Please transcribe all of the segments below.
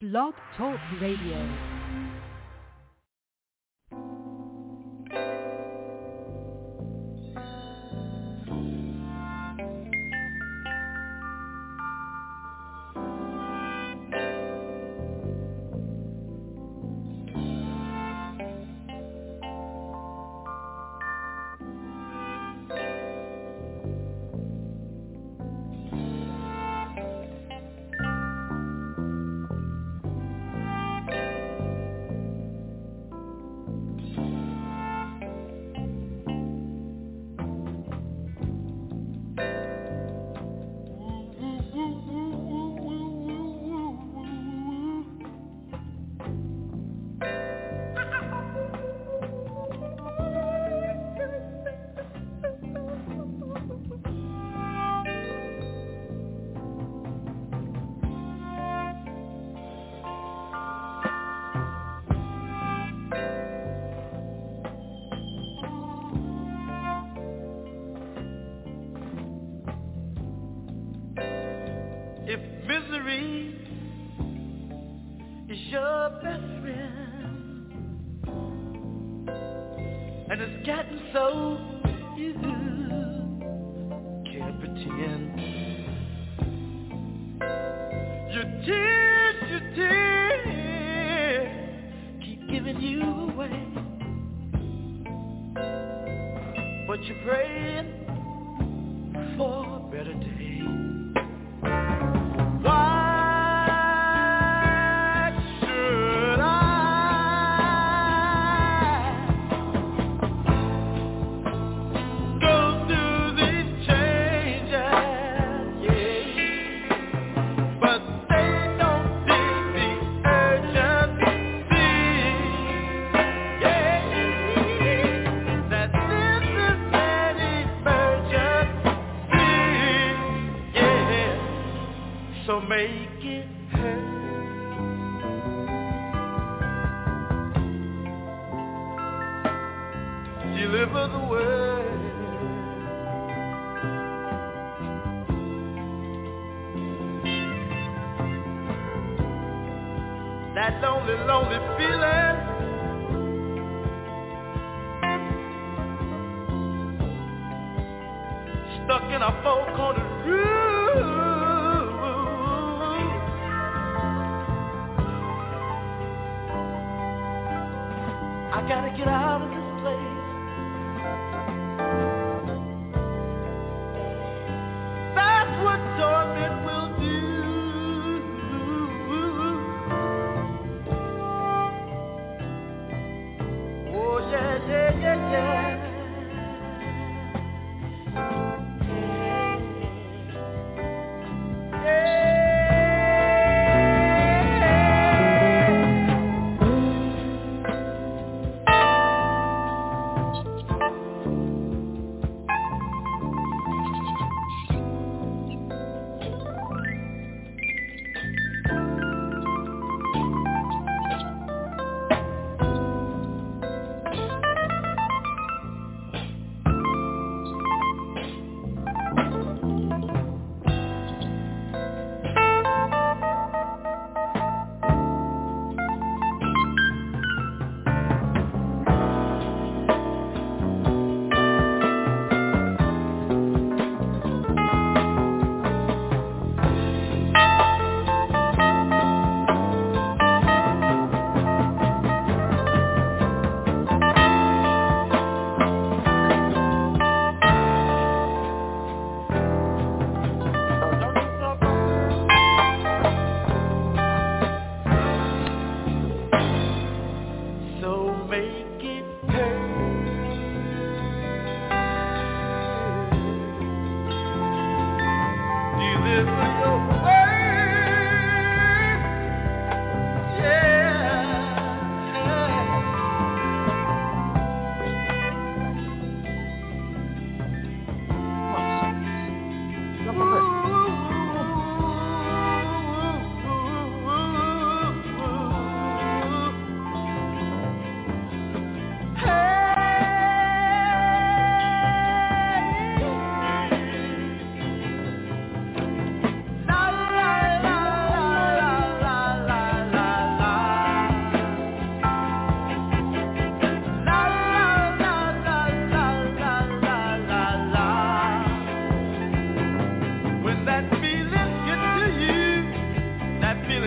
Blog Talk Radio.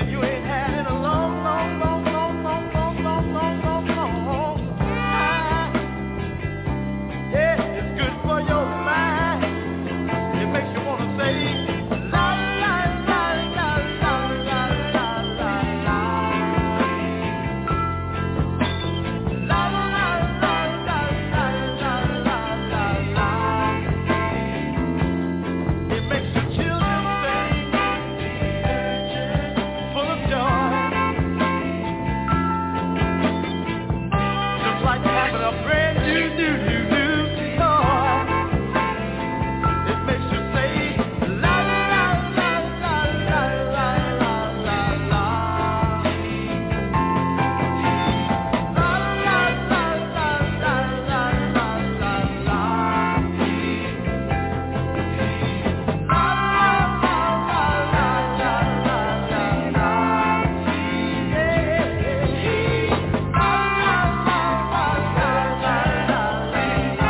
you ain't had in a long, long, long, long, long, long, long, long, long, long time. Yeah, it's good for your mind. It makes you want to say, la la la la la la la la la. La la la la la la la la la. It makes the children sing, full of joy. Just like having a brand new toy. It makes you say, la la la la la la la la la la. La la la la la la la la la. La la la la la la la la la. Yeah. La la la la la la la la la.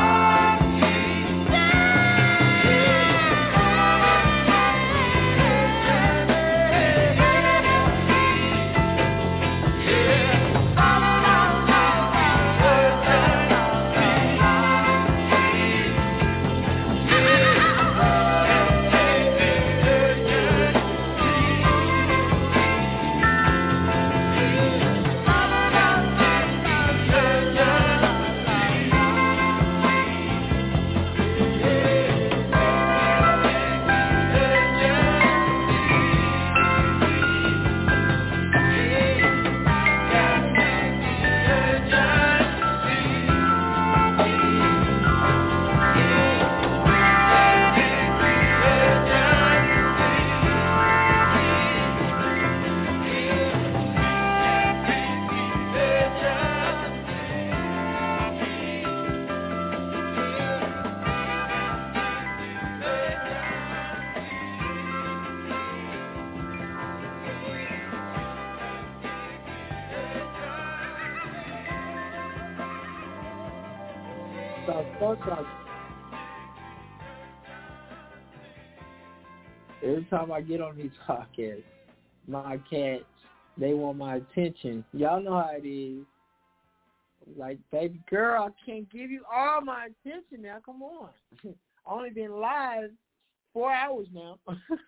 Every time I get on these podcasts, my cats, they want my attention. Y'all know how it is. Like, baby girl, I can't give you all my attention now. Come on. Only been live 4 hours now.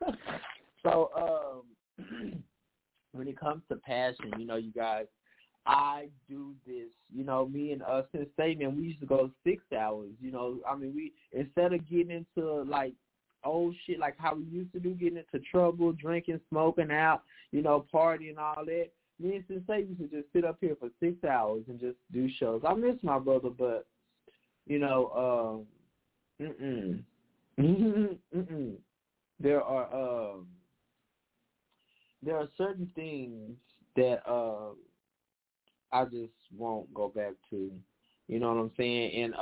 So, when it comes to passion, you guys, I do this, me and since Statement, we used to go 6 hours, we, instead of getting into, like, old shit, like how we used to do, getting into trouble, drinking, smoking out, partying, all that, me and Sensei used to just sit up here for 6 hours and just do shows. I miss my brother, but, there are certain things that, I just won't go back to, you know what I'm saying? And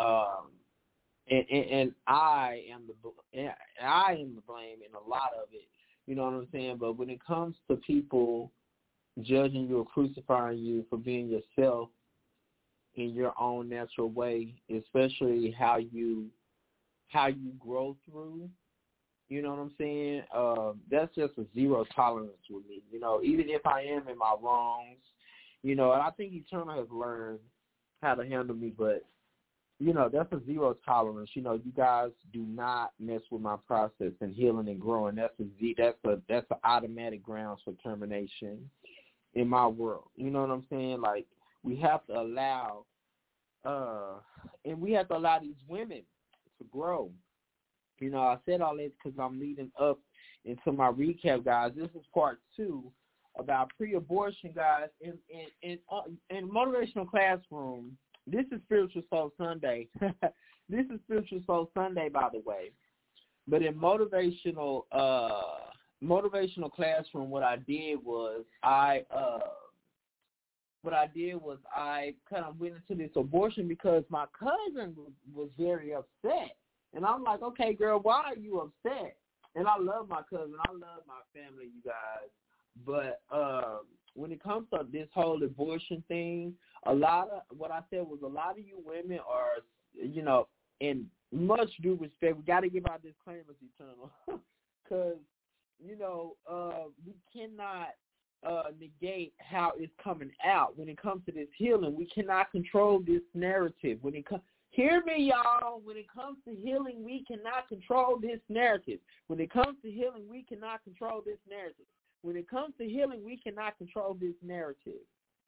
I am the blame in a lot of it, you know what I'm saying? But when it comes to people judging you or crucifying you for being yourself in your own natural way, especially how you grow through, you know what I'm saying? That's just a zero tolerance with me, even if I am in my wrongs. And I think Eternal has learned how to handle me, but, that's a zero tolerance. You guys do not mess with my process and healing and growing. That's an automatic grounds for termination in my world. You know what I'm saying? Like, we have to allow, and we have to allow these women to grow. I said all this because I'm leading up into my recap, guys. This is part 2. About pre-abortion, guys, in Motivational Classroom. This is Spiritual Soul Sunday. This is Spiritual Soul Sunday, by the way. But in Motivational Classroom, what I did was I kind of went into this abortion because my cousin was very upset. And I'm like, okay, girl, why are you upset? And I love my cousin. I love my family, you guys. But when it comes to this whole abortion thing, what I said was a lot of you women are, in much due respect, we got to give our disclaimers, Eternal, because, we cannot negate how it's coming out. When it comes to this healing, we cannot control this narrative. Hear me, y'all. When it comes to healing, we cannot control this narrative. When it comes to healing, we cannot control this narrative. When it comes to healing, we cannot control this narrative.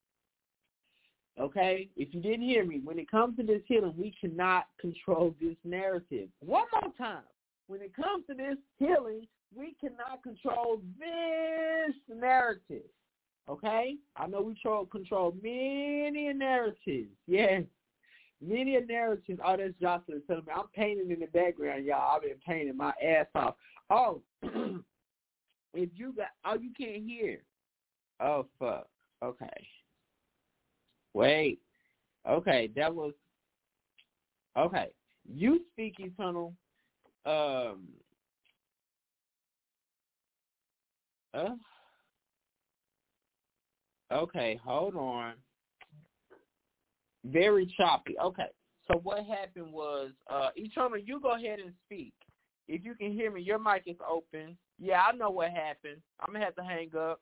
Okay? If you didn't hear me, when it comes to this healing, we cannot control this narrative. One more time. When it comes to this healing, we cannot control this narrative. Okay? I know we control many narratives. Yes. Many narratives. Oh, that's Jocelyn telling me. I'm painting in the background, y'all. I've been painting my ass off. Oh, if you you can't hear. Oh, fuck. Okay. Wait. Okay, that was, okay. You speak, Eternal. Okay, hold on. Very choppy. Okay, so what happened was, Eternal, you go ahead and speak. If you can hear me, your mic is open. Yeah, I know what happened. I'm going to have to hang up.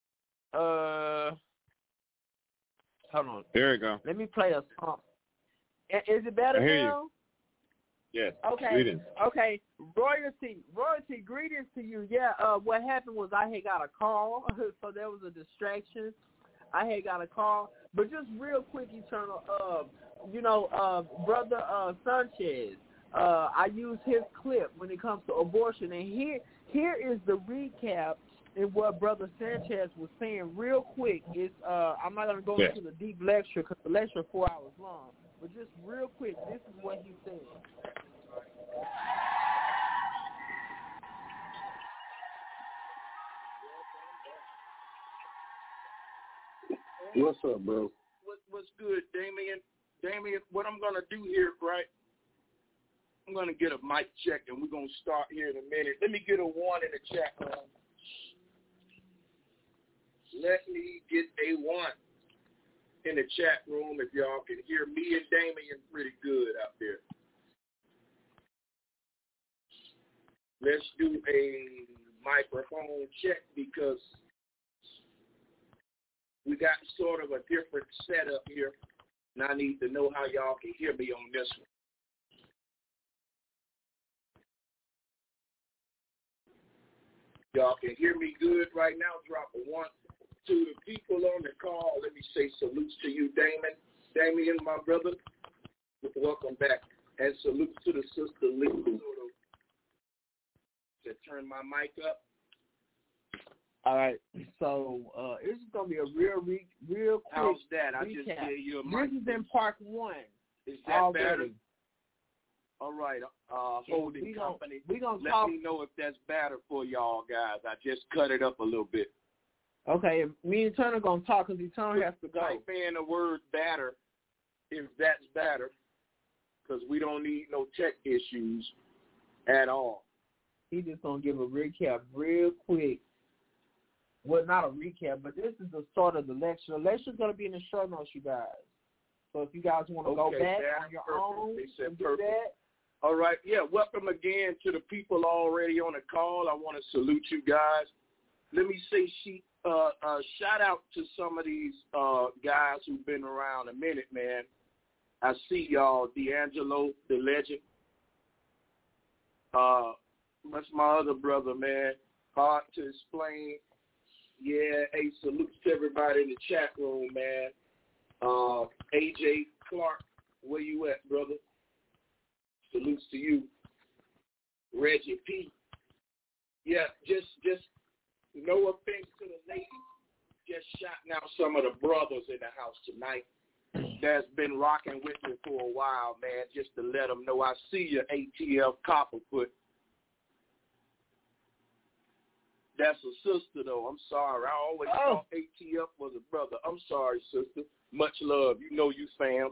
Hold on. There we go. Let me play a song. Is it better now? Yes. Okay. Greetings. Okay. Royalty, greetings to you. Yeah, what happened was I had got a call, so there was a distraction. I had got a call. But just real quick, Eternal, Brother Sanchez, I use his clip when it comes to abortion. And here is the recap in what Brother Sanchez was saying real quick. It's, I'm not going to go into the deep lecture because the lecture is 4 hours long. But just real quick, this is what he said. What's up, bro? What's good, Damien? Damien, what I'm going to do here, right, I'm going to get a mic check, and we're going to start here in a minute. Let me get a 1 in the chat room. Let me get a 1 in the chat room if y'all can hear me and Damien pretty good out there. Let's do a microphone check because we got sort of a different setup here, and I need to know how y'all can hear me on this one. Y'all can hear me good right now. Drop a 1 to the people on the call. Let me say salutes to you, Damien, my brother. Welcome back. And salutes to the sister Lee. To turn my mic up. All right, so it's going to be a real quick How's that? I recap. just gave you a mic. This is in part 1. Is that already better? All right, holding company. Let me know if that's better for y'all guys. I just cut it up a little bit. Okay, me and Turner going to talk because Eternal has to go. Type in the word batter if that's better because we don't need no tech issues at all. He just going to give a recap real quick. Well, not a recap, but this is the start of the lecture. The lecture is going to be in the show notes, you guys. So if you guys want to go back on your own and do that. All right, yeah, welcome again to the people already on the call. I want to salute you guys. Let me say shout out to some of these guys who've been around a minute, man. I see y'all, D'Angelo, the legend. That's my other brother, man. Hard to explain. Yeah, hey, salutes to everybody in the chat room, man. AJ Clark, where you at, brother? Salutes to you. Reggie P. Yeah, just no offense to the ladies. Just shouting out some of the brothers in the house tonight that's been rocking with me for a while, man, just to let them know I see you, ATF Copperfoot. That's a sister, though. I'm sorry. I always thought ATF was a brother. I'm sorry, sister. Much love. You know you fam.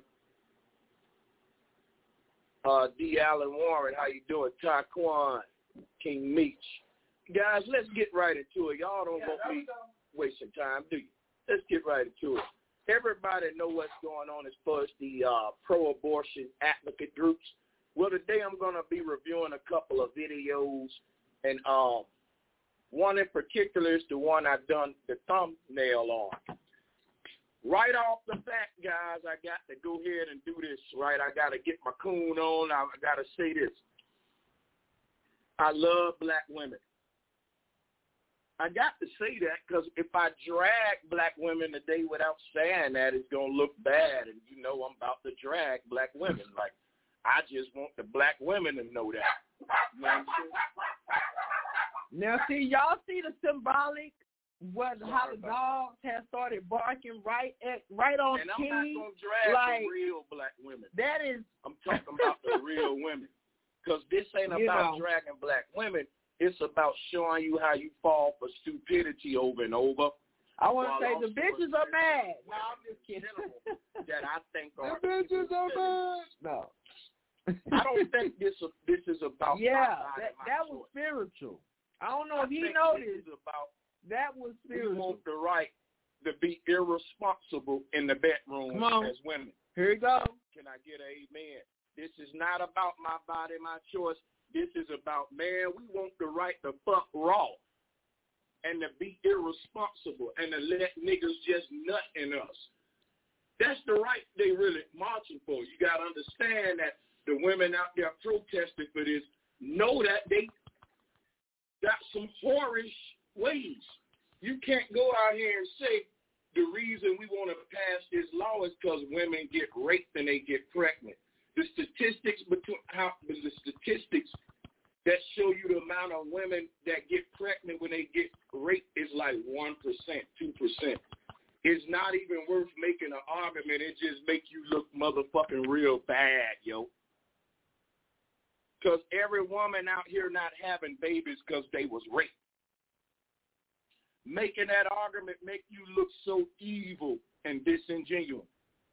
D. Allen Warren, how you doing? Taquan, King Meech. Guys, let's get right into it. Y'all don't want me wasting time, do you? Let's get right into it. Everybody know what's going on as far as the pro-abortion advocate groups. Well, today I'm going to be reviewing a couple of videos and One in particular is the one I done the thumbnail on. Right off the bat, guys, I got to go ahead and do this, right? I got to get my coon on. I got to say this. I love black women. I got to say that because if I drag black women today without saying that, it's going to look bad. And you know I'm about to drag black women. Like, I just want the black women to know that. You know what I'm saying? Now, see, y'all see the symbolic, how the dogs have started barking right on and King. And I'm not going to drag the real black women. That is. I'm talking about the real women. Because this ain't about dragging black women. It's about showing you how you fall for stupidity over and over. I want to say the bitches are mad. No, I'm just kidding. That I think are the bitches are mad. No. I don't think this is about. Yeah, that was spiritual. I don't know if he noticed. That was spiritual. We want the right to be irresponsible in the bedroom as women. Here you go. Can I get an amen? This is not about my body, my choice. This is about, man, we want the right to fuck raw and to be irresponsible and to let niggas just nut in us. That's the right they really marching for. You got to understand that the women out there protesting for this know that they got some whorish ways. You can't go out here and say the reason we want to pass this law is because women get raped and they get pregnant. The statistics that show you the amount of women that get pregnant when they get raped is like 1%, 2%. It's not even worth making an argument. It just makes you look motherfucking real bad, yo. Because every woman out here not having babies because they was raped. Making that argument make you look so evil and disingenuous.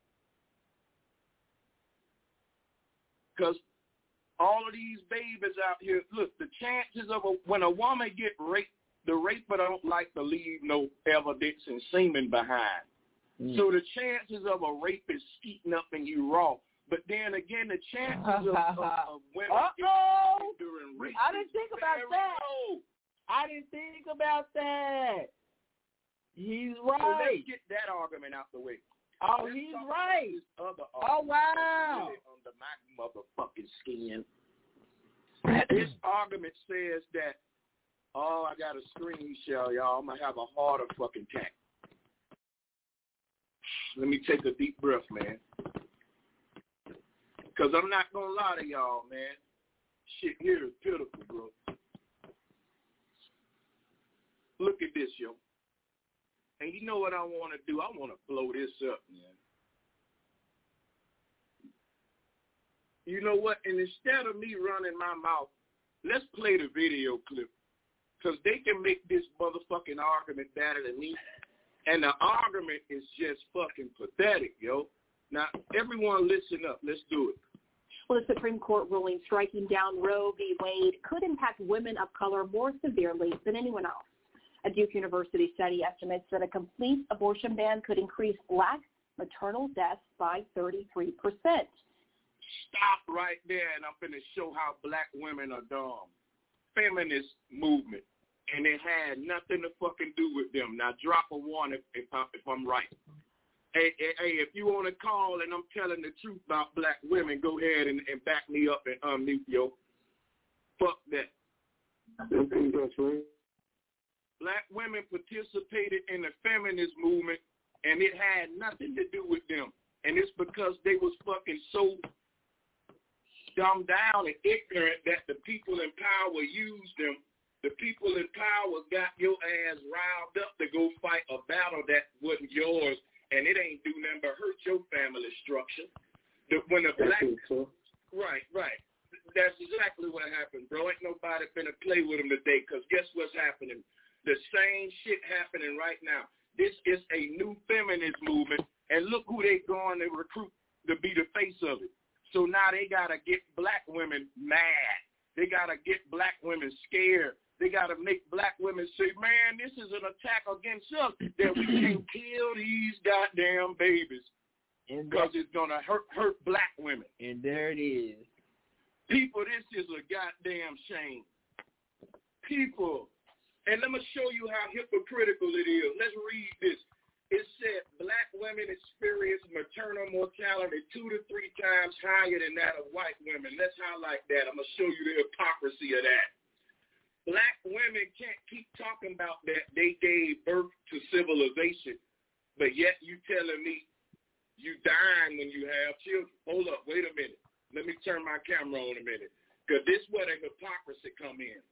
Because all of these babies out here, look, the chances of when a woman get raped, the raper don't like to leave no evidence and semen behind. So the chances of a rapist skeeting up in you raw. But then again, the chances of women getting during rape. I didn't think about that. I didn't think about that. He's right. So let's get that argument out the way. Oh, he's right. Oh, wow. Really under my motherfucking skin. This argument says that, I got a screen shell, y'all. I'm going to have a heart fucking attack. Let me take a deep breath, man. Because I'm not going to lie to y'all, man. Shit here is pitiful, bro. Look at this, yo. And you know what I want to do? I want to blow this up, man. You know what? And instead of me running my mouth, let's play the video clip. Because they can make this motherfucking argument better than me. And the argument is just fucking pathetic, yo. Now, everyone listen up. Let's do it. Well, the Supreme Court ruling striking down Roe v. Wade could impact women of color more severely than anyone else. A Duke University study estimates that a complete abortion ban could increase black maternal deaths by 33%. Stop right there, and I'm going to show how black women are dumb. Feminist movement, and it had nothing to fucking do with them. Now, drop a one if I'm right. Hey, if you want to call and I'm telling the truth about black women, go ahead and back me up and unmute, yo. Fuck that. I think that's right. Black women participated in the feminist movement, and it had nothing to do with them. And it's because they was fucking so dumbed down and ignorant that the people in power used them. The people in power got your ass riled up to go fight a battle that wasn't yours, and it ain't do nothing but hurt your family structure. When the black, right. That's exactly what happened, bro. Ain't nobody finna play with them today, because guess what's happening? The same shit happening right now. This is a new feminist movement, and look who they going to recruit to be the face of it. So now they got to get black women mad. They got to get black women scared. They got to make black women say, man, this is an attack against us, that we can't kill these goddamn babies because it's going to hurt black women. And there it is. People, this is a goddamn shame. People, And let me show you how hypocritical it is. Let's read this. It said black women experience maternal mortality 2 to 3 times higher than that of white women. Let's highlight that. I'm going to show you the hypocrisy of that. Black women can't keep talking about that they gave birth to civilization, but yet you telling me you dying when you have children. Hold up, wait a minute. Let me turn my camera on a minute, because this is where the hypocrisy come in.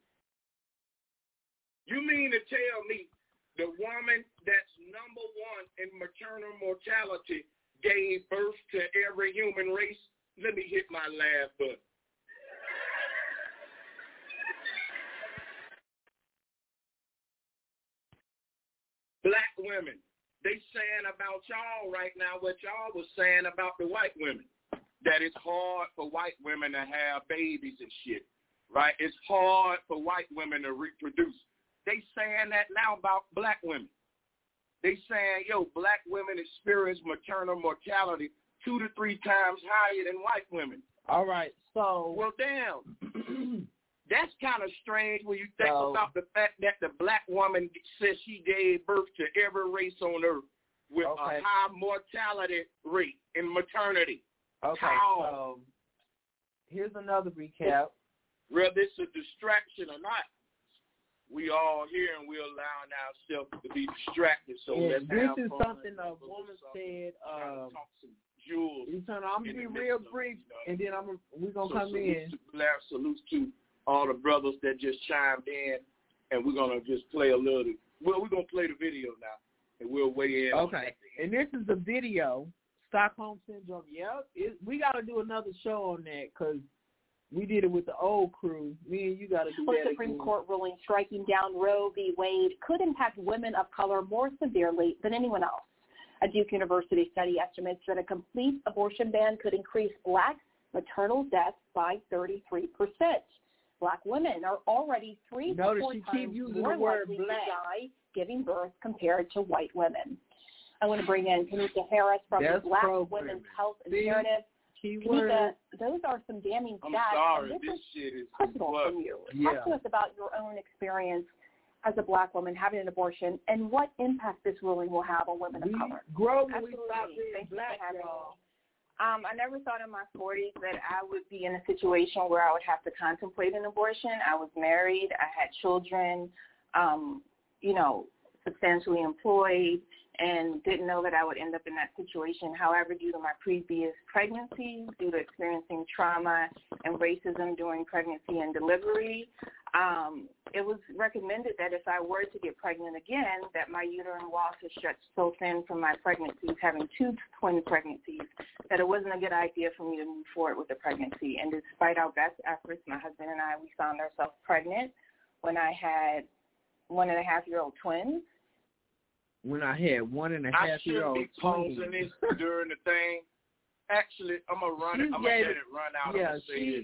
You mean to tell me the woman that's number 1 in maternal mortality gave birth to every human race? Let me hit my laugh button. Black women, they saying about y'all right now what y'all was saying about the white women, that it's hard for white women to have babies and shit, right? It's hard for white women to reproduce. They saying that now about black women. They saying, yo, black women experience maternal mortality 2 to 3 times higher than white women. All right, so. Well, damn. That's kind of strange when you think about the fact that the black woman says she gave birth to every race on earth with a high mortality rate in maternity. Okay, so here's another recap. Whether it's a distraction or not, we all here and we're allowing ourselves to be distracted. So let's this have is fun something a woman said. Talk some jewels. I'm gonna be real brief, and then we're gonna come in. Salutes to all the brothers that just chimed in, and we're gonna just play a little. Well, we're gonna play the video now, and we'll weigh in. Okay, and this is the video. Stockholm Syndrome. Yep, we got to do another show on that because we did it with the old crew. Me and you got to do that. The Supreme Court ruling striking down Roe v. Wade could impact women of color more severely than anyone else. A Duke University study estimates that a complete abortion ban could increase black maternal deaths by 33%. Black women are already 3 to 4 times more likely to die giving birth compared to white women. I want to bring in Kanika Harris from the Black Women's Health Initiative. Kanika, those are some damning stats. I'm sorry, this shit is personal from you. Talk to us about your own experience as a black woman having an abortion and what impact this ruling will have on women of color. Absolutely. Thank you for having me. I never thought in my 40s that I would be in a situation where I would have to contemplate an abortion. I was married. I had children, substantially employed, and didn't know that I would end up in that situation. However, due to my previous pregnancies, due to experiencing trauma and racism during pregnancy and delivery, it was recommended that if I were to get pregnant again, that my uterine walls had stretched so thin from my pregnancies, having 2 twin pregnancies, that it wasn't a good idea for me to move forward with the pregnancy. And despite our best efforts, my husband and I, we found ourselves pregnant when I had 1.5-year-old twins. When I had 1.5-year-old twins. I shouldn't be posing this during the thing. Actually, I'm going to run it. I'm going to let it run out. Yeah,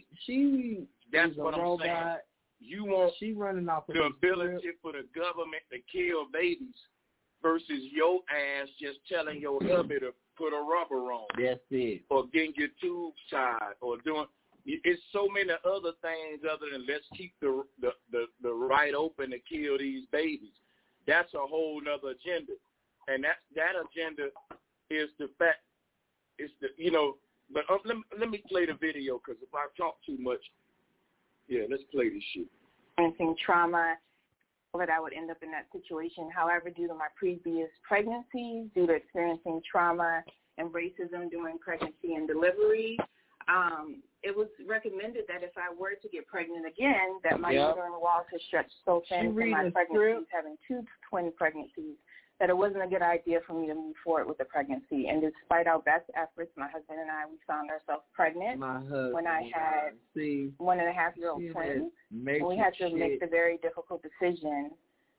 that's what I'm saying. You want she running off the ability for the government to kill babies versus your ass just telling your hubby to put a rubber on. That's it. Or getting your tubes tied or doing. It's so many other things other than let's keep the right open to kill these babies. That's a whole nother agenda, and that agenda is the fact. It's the But let me play the video because if I talk too much, let's play this shit. Experiencing trauma, that I would end up in that situation. However, due to my previous pregnancies, due to experiencing trauma and racism during pregnancy and delivery, it was recommended that if I were to get pregnant again, that my uterine walls had stretched so thin from my pregnancies, having 2 twin pregnancies, that it wasn't a good idea for me to move forward with the pregnancy. And despite our best efforts, my husband and I, we found ourselves pregnant when I had 1.5-year-old twins. And we had to make the very difficult decision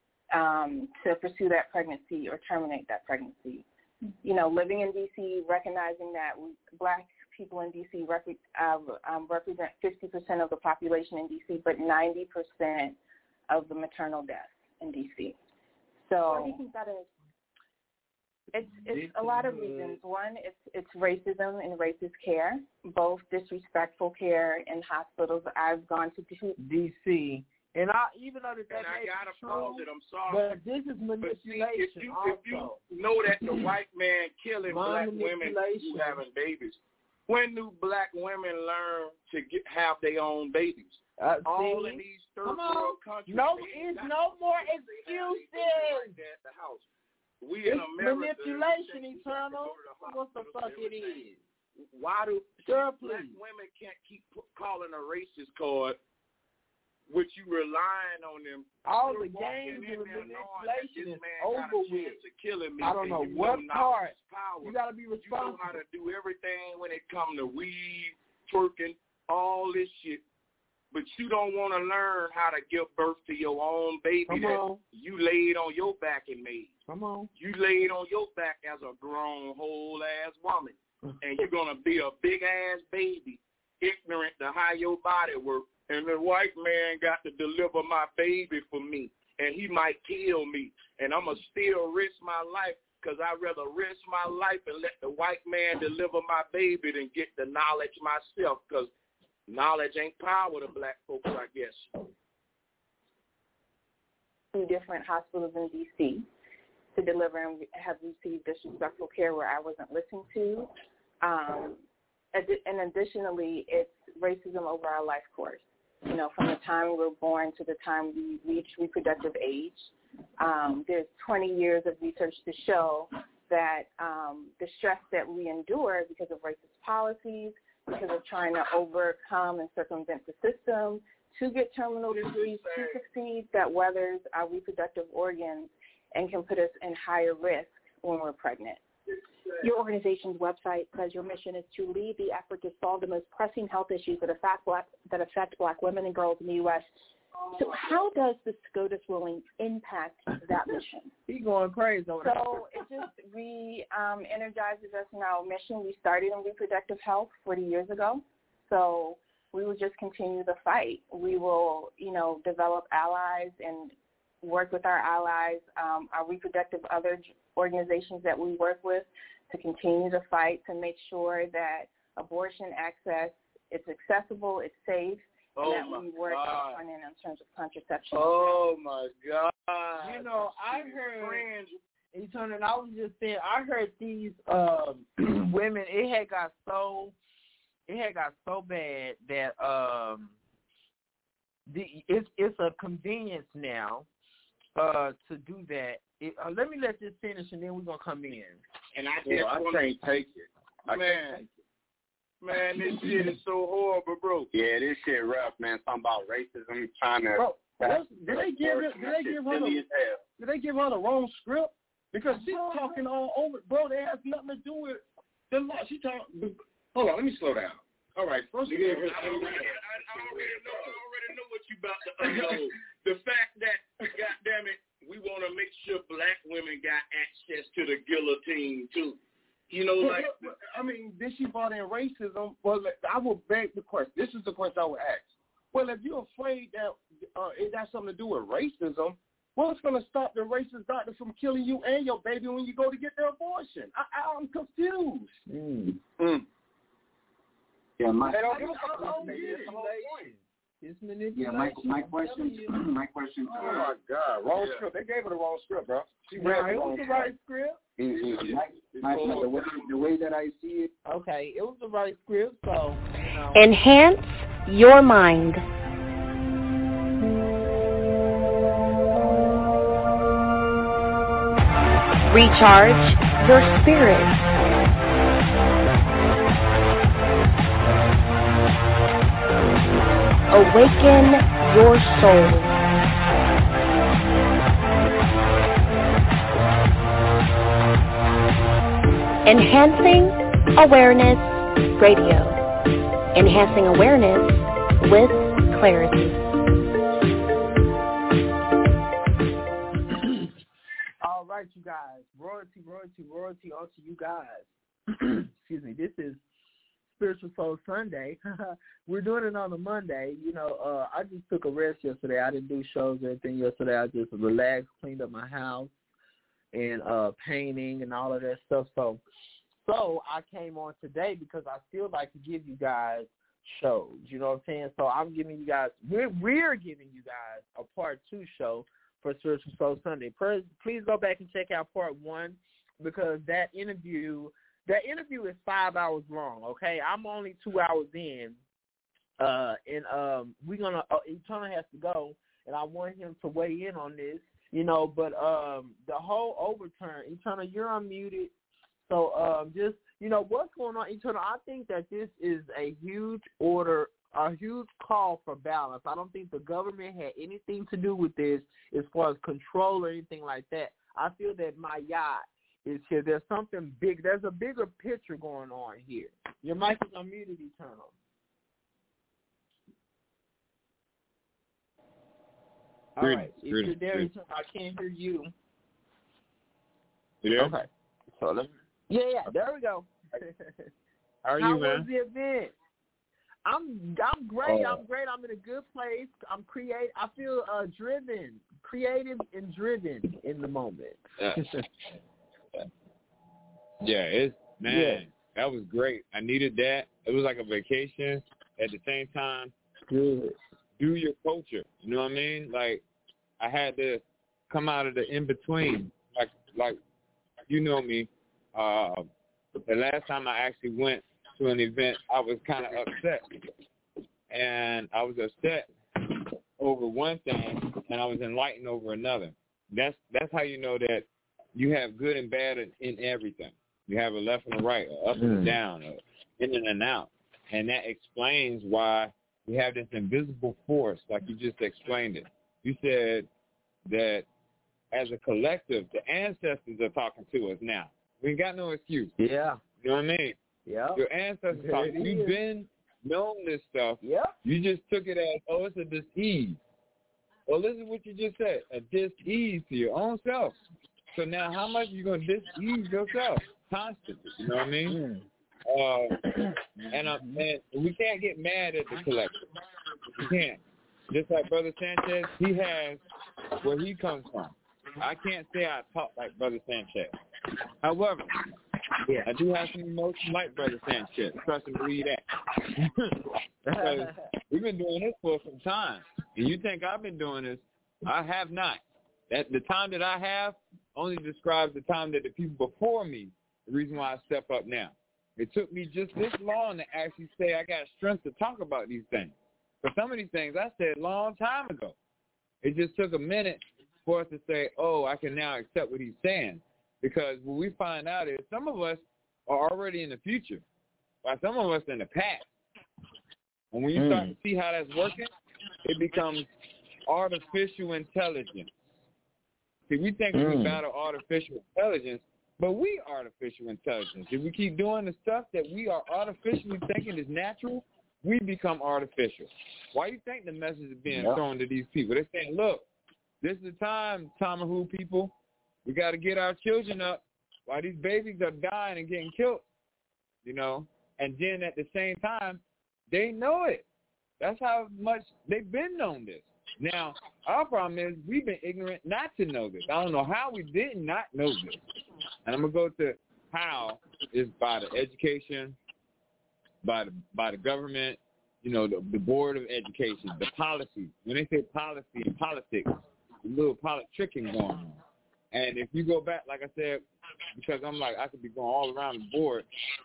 to pursue that pregnancy or terminate that pregnancy. Living in D.C., recognizing that black people in D.C. represent 50% of the population in D.C., but 90% of the maternal deaths in D.C. So why do you think that is? It's a lot of reasons. One, it's racism and racist care, both disrespectful care in hospitals. I've gone to D.C. And even though that and I gotta true, pause it. I'm sorry, but this is manipulation. If you know that the white man killing black women who having babies, when do black women learn to have their own babies? All in these third world countries. No, it's no more excuses. At the house. We in America. Manipulation, Eternal. What the fuck it is? Why do black women can't keep calling a racist card? Which you relying on them. All the games and manipulation is over with. I don't know what part. You got to be responsible. You know how to do everything when it comes to weed, twerking, all this shit. But you don't want to learn how to give birth to your own baby that you laid on your back and made. Come on. You laid on your back as a grown, whole-ass woman. And you're going to be a big-ass baby, ignorant to how your body works. And the white man got to deliver my baby for me, and he might kill me, and I'm going to still risk my life because I'd rather risk my life and let the white man deliver my baby than get the knowledge myself because knowledge ain't power to black folks, I guess. 2 different hospitals in D.C. to deliver and have received disrespectful care where I wasn't listened to. And additionally, it's racism over our life course. You know, from the time we were born to the time we reach reproductive age. There's 20 years of research to show that the stress that we endure because of racist policies, because of trying to overcome and circumvent the system to get terminal disease, to succeed, that weathers our reproductive organs and can put us in higher risk when we're pregnant. Your organization's website says your mission is to lead the effort to solve the most pressing health issues that affect black women and girls in the U.S. So how does the SCOTUS ruling impact that mission? He's going crazy over there. So it just re-energizes us in our mission. We started in reproductive health 40 years ago. So we will just continue the fight. We will, develop allies and work with our allies, our reproductive other organizations that we work with to continue the fight to make sure that abortion access, it's accessible, it's safe, and that we work on it in terms of contraception. Oh, my God. I heard, Eternal, I was just saying, I heard these women, it had got so bad that it's a convenience now to do that. Let me let this finish, and then we're going to come in. And I can't take it. Man, this shit is so horrible, bro. Yeah, this shit rough, man. Something about racism, trying to... Bro, did they give her the wrong script? Because she's talking all over. Bro, that has nothing to do with the law. Hold on, let me slow down. All right, first of all... I already know what you about to unload. The fact that, goddammit, we want to make sure black women got access to the guillotine, too. Then she brought in racism. Well, I will beg the question. This is the question I would ask. Well, if you're afraid that it got something to do with racism, what's going to stop the racist doctor from killing you and your baby when you go to get the abortion? I'm confused. Yeah, my question. Oh my God, wrong script. They gave her the wrong script, bro. It was the right script. The way that I see it. Okay, it was the right script. So enhance your mind. Recharge your spirit. Awaken your soul. Enhancing Awareness Radio. Enhancing awareness with clarity. All right, you guys. Royalty onto you guys. Excuse me. This is Spiritual Soul Sunday. We're doing it on a Monday. I just took a rest yesterday. I didn't do shows or anything yesterday. I just relaxed, cleaned up my house, and painting and all of that stuff. So I came on today because I still like to give you guys shows. You know what I'm saying? So I'm giving you guys, we're giving you guys a part 2 show for Spiritual Soul Sunday. Please go back and check out part 1 because that interview is 5 hours long. Okay, I'm only 2 hours in, and we're gonna Eternal has to go, and I want him to weigh in on this. You know, but the whole overturn, Eternal, you're unmuted. So just, you know, what's going on, Eternal? I think that this is a huge call for balance. I don't think the government had anything to do with this as far as control or anything like that. I feel that my yacht is here. There's something big. There's a bigger picture going on here. Your mic is unmuted, Eternal. All right. If you're there, Eternal, I can't hear you. You there? Okay. So yeah, there we go. How are you, man? How was the event? I'm great. I'm great. I'm in a good place. I'm creative. I feel creative and driven in the moment. That was great. I needed that. It was like a vacation. At the same time, good. Do your culture. You know what I mean? Like, I had to come out of the in-between. Like you know me. The last time I actually went to an event, I was kind of upset. And I was upset over one thing, and I was enlightened over another. That's how you know that you have good and bad in everything. You have a left and a right, a up and a down, a in and an out. And that explains why we have this invisible force, like you just explained it. You said that as a collective, the ancestors are talking to us now. We ain't got no excuse. Yeah. You know what I mean? Yeah. Your ancestors are talking. You've been known this stuff. Yeah. You just took it as, it's a dis-ease. Well, listen to what you just said, a dis-ease to your own self. So now how much are you going to dis-ease yourself? Constantly. You know what I mean? And we can't get mad at the collective. We can't. Just like Brother Sanchez, he has where he comes from. I can't say I talk like Brother Sanchez. However, I do have some emotion like Brother Sanchez. Trust and believe that. Because we've been doing this for some time. And you think I've been doing this. I have not. The time that I have only describes the time that the people before me, the reason why I step up now. It took me just this long to actually say I got strength to talk about these things. For some of these things I said a long time ago. It just took a minute for us to say, I can now accept what he's saying. Because what we find out is some of us are already in the future, while some of us in the past. And when you start to see how that's working, it becomes artificial intelligence. See, we think we battle artificial intelligence, but we artificial intelligence. If we keep doing the stuff that we are artificially thinking is natural, we become artificial. Why do you think the message is being thrown to these people? They're saying, look, this is the time, Tamahu people. We got to get our children up while these babies are dying and getting killed, you know. And then at the same time, they know it. That's how much they've been known this. Now, our problem is we've been ignorant not to know this. I don't know how we did not know this. And I'm going to go to how is by the education, by the government, you know, the board of education, the policy. When they say policy and politics, a little politicking going on. And if you go back, like I said, because I'm like, I could be going all around the board.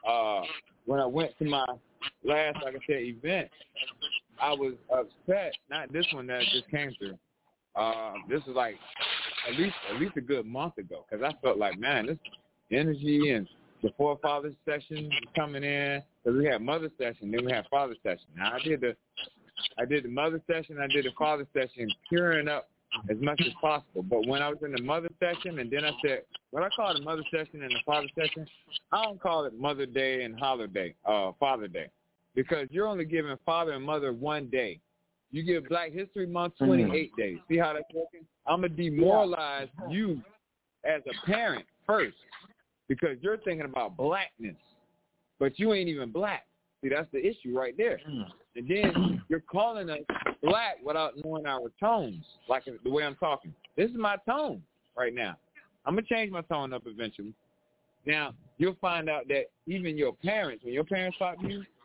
When I went to my last, like I said, event, I was upset. Not this one that I just came through. This was like at least a good month ago, because I felt like, man, this energy and the forefathers session was coming in. Because we had mother session, then we had father session. Now I did the mother session, I did the father session, curing up as much as possible. But when I was in the mother session, and then I said, what I call the mother session and the father session, I don't call it Mother Day and Father Day, because you're only giving father and mother one day. You give Black History Month 28 days. See how that's working? I'm going to demoralize you as a parent first, because you're thinking about blackness, but you ain't even black. See, that's the issue right there. And then you're calling us black without knowing our tones, like the way I'm talking. This is my tone right now. I'm going to change my tone up eventually. Now, you'll find out that even your parents, when your parents talk to you,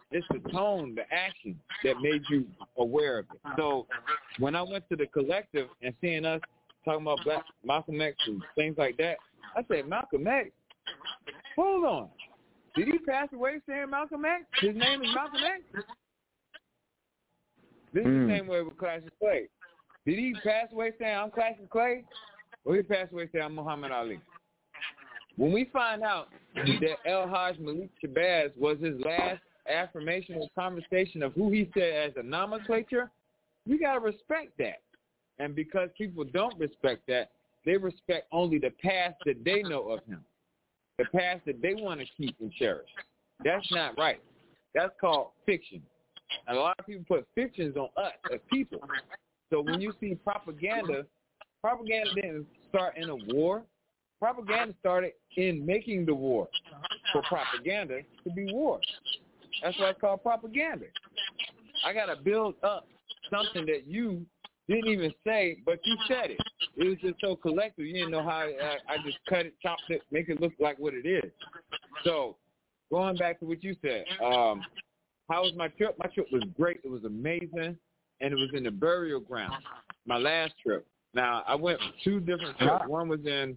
It's the tone, the action that made you aware of it. So when I went to the collective and seeing us talking about Black Malcolm X and things like that, I said, Malcolm X? Hold on. Did he pass away saying Malcolm X? His name is Malcolm X? This is the same way with Cassius Clay. Did he pass away saying I'm Cassius Clay? Or he passed away saying I'm Muhammad Ali? When we find out that El Hajj Malik Shabazz was his last affirmation or conversation of who he said as a nomenclature, we got to respect that. And because people don't respect that, they respect only the past that they know of him, the past that they want to keep and cherish. That's not right. That's called fiction. And a lot of people put fictions on us as people. So when you see propaganda didn't start in a war. Propaganda started in making the war for propaganda to be war. That's why it's called propaganda. I got to build up something that you didn't even say, but you said it. It was just so collective. You didn't know how I just cut it, chopped it, make it look like what it is. So going back to what you said, how was my trip? My trip was great. It was amazing, and it was in the burial ground, my last trip. Now, I went 2 different trips. One was in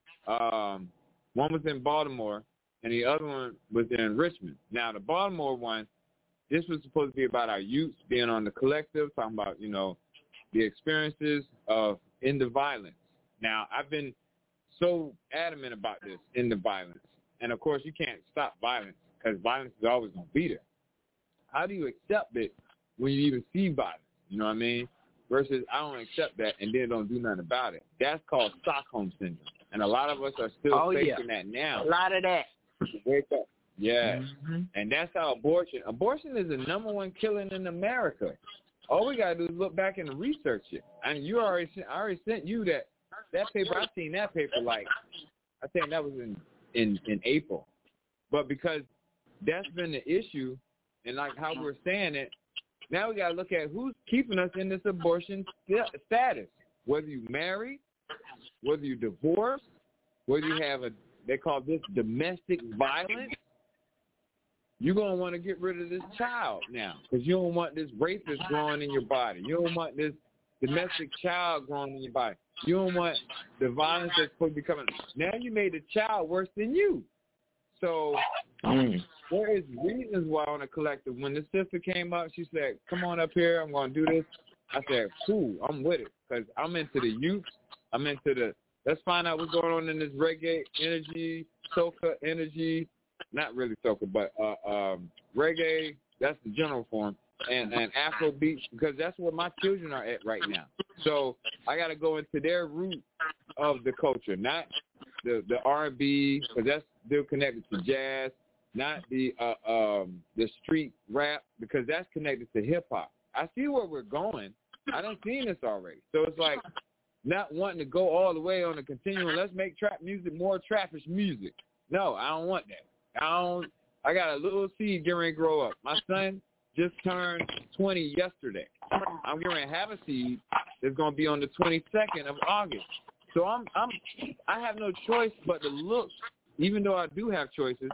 Baltimore, and the other one was in Richmond. Now, the Baltimore one, this was supposed to be about our youth being on the collective, talking about, the experiences of in the violence. Now, I've been so adamant about this, in the violence. And, of course, you can't stop violence because violence is always going to be there. How do you accept it when you even see violence? You know what I mean? Versus I don't accept that and then don't do nothing about it. That's called Stockholm Syndrome. And a lot of us are still facing that now. A lot of that. Wake up. Yeah. And that's how abortion is the #1 killing in America. All we got to do is look back and research it. And I already sent you that paper. I seen that paper I think that was in April. But because that's been the issue and like how we're saying it, now we got to look at who's keeping us in this abortion status. Whether you married, whether you divorced, whether you have they call this domestic violence, you're going to want to get rid of this child now because you don't want this rapist growing in your body. You don't want this domestic child growing in your body. You don't want the violence that's supposed to be coming. Now you made the child worse than you. So there is reasons why on a collective. When the sister came up, she said, come on up here. I'm going to do this. I said, cool, I'm with it because I'm into the youth. I'm into let's find out what's going on in this reggae energy, soca energy. Not really soca, but reggae, that's the general form, and Afro beats, because that's where my children are at right now. So I got to go into their root of the culture, not the R&B, because that's still connected to jazz, not the street rap, because that's connected to hip-hop. I see where we're going. I done seen this already. So it's like not wanting to go all the way on the continuum. Let's make trap music more trappish music. No, I don't want that. I got a little seed getting ready to grow up. My son just turned 20 yesterday. I'm going to have a seed that's going to be on the 22nd of August. So I have no choice but to look. Even though I do have choices,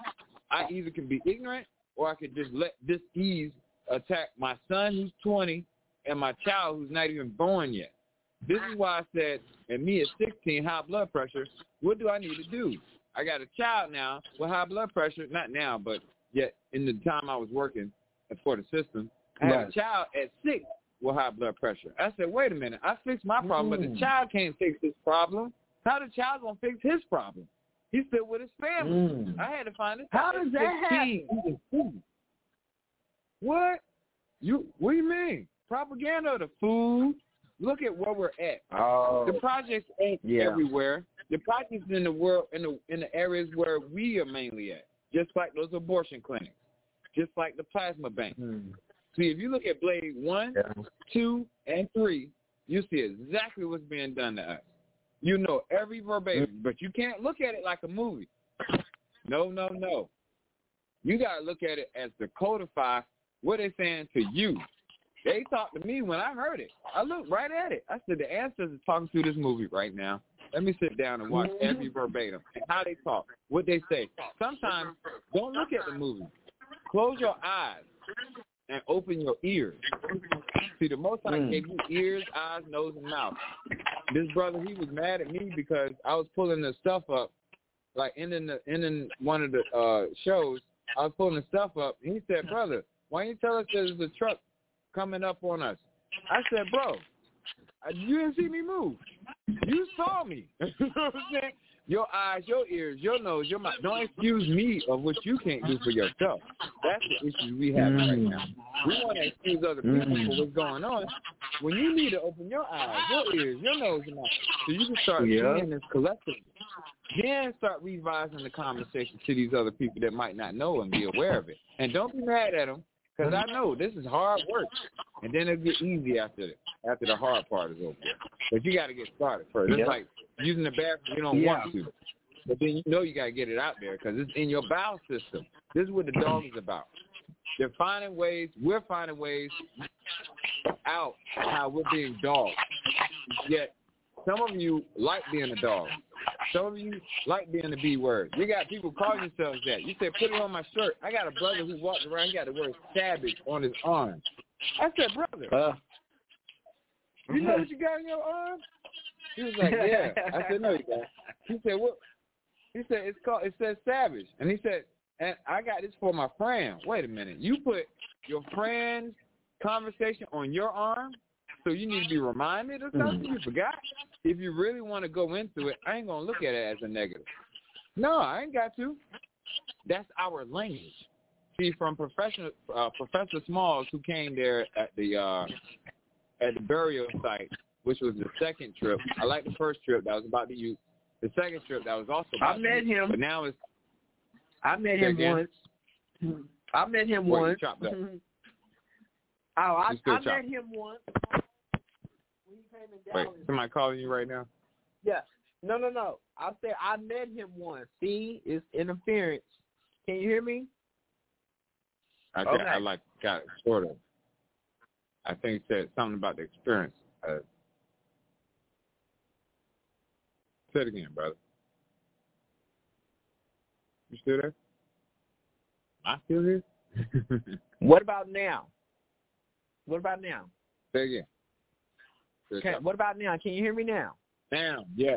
I either can be ignorant or I could just let dis-ease attack my son who's 20 and my child who's not even born yet. This is why I said, and me at 16, high blood pressure, what do I need to do? I got a child now with high blood pressure, not now, but yet in the time I was working for the system, I had a child at 6 with high blood pressure. I said, wait a minute, I fixed my problem, but the child can't fix his problem. How the child going to fix his problem? He's still with his family. I had to find it. How does that happen? What? What do you mean? Propaganda or the food? Look at where we're at. Oh. The projects ain't everywhere. The projects in the world, in the areas where we are mainly at, just like those abortion clinics, just like the plasma bank. See, if you look at Blade 1, 2, and 3, you see exactly what's being done to us. You know every verbatim, but you can't look at it like a movie. No. You got to look at it as to codify what they're saying to you. They talked to me when I heard it. I looked right at it. I said, the ancestors talking through this movie right now. Let me sit down and watch every verbatim and how they talk, what they say. Sometimes don't look at the movie. close your eyes and open your ears. See, the Most High gave you ears, eyes, nose, and mouth. This brother, he was mad at me because I was pulling the stuff up, like ending one of the shows. I was pulling the stuff up, and he said, "Brother, why you tell us there's a truck coming up on us?" I said, "Bro, you didn't see me move. You saw me." You know what I'm saying? Your eyes, your ears, your nose, your mouth. Don't excuse me of what you can't do for yourself. That's the issue we have right now. We want to excuse other people for what's going on when you need to open your eyes, your ears, your nose, and mouth, so you can start seeing this collectively. Then start revising the conversation to these other people that might not know and be aware of it. And don't be mad at them, because I know this is hard work. And then it'll get easy after the hard part is over. But you got to get started first. It's like using the bathroom you don't want to. But then you know you got to get it out there because it's in your bowel system. This is what the dog is about. We're finding ways out how we're being dogs. Yet some of you like being a dog. Some of you like being the B word. You got people calling themselves that. You said, put it on my shirt. I got a brother who walked around, he got the word savage on his arm. I said, brother, you know what you got on your arm? He was like, yeah. I said, no, you don't. He said, what? He said, it says savage. And he said, and I got this for my friend. Wait a minute. You put your friend's conversation on your arm, so you need to be reminded of something you forgot? If you really want to go into it, I ain't going to look at it as a negative. No, I ain't got to. That's our language. See, from Professor Smalls, who came there at the burial site, which was the second trip. I like the first trip that was about the youth. The second trip that was also about I met him. But now it's... I met him once. I met him once. I met him once. When he came in Dallas. Wait, somebody calling you right now? Yeah. No. I said I met him once. See, it's interference. Can you hear me? I got it, sort of. I think he said something about the experience. Say it again, brother. You still there? Am I still here? What about now? Say again. What about now? Can you hear me now? Now, yes.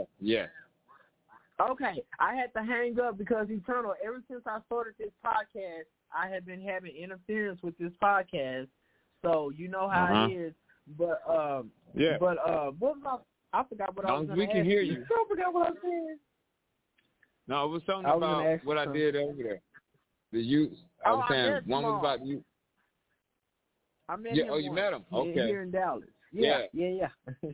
Okay, I had to hang up because Eternal, ever since I started this podcast, I have been having interference with this podcast. So you know how it is. But what was I forgot what I was going to ask. We can hear you. I forgot what I was saying. No, it was something about what I did over there. The youth. I was saying one was about you. I met him. Oh, you met him? Okay. Here in Dallas. Yeah. Yeah.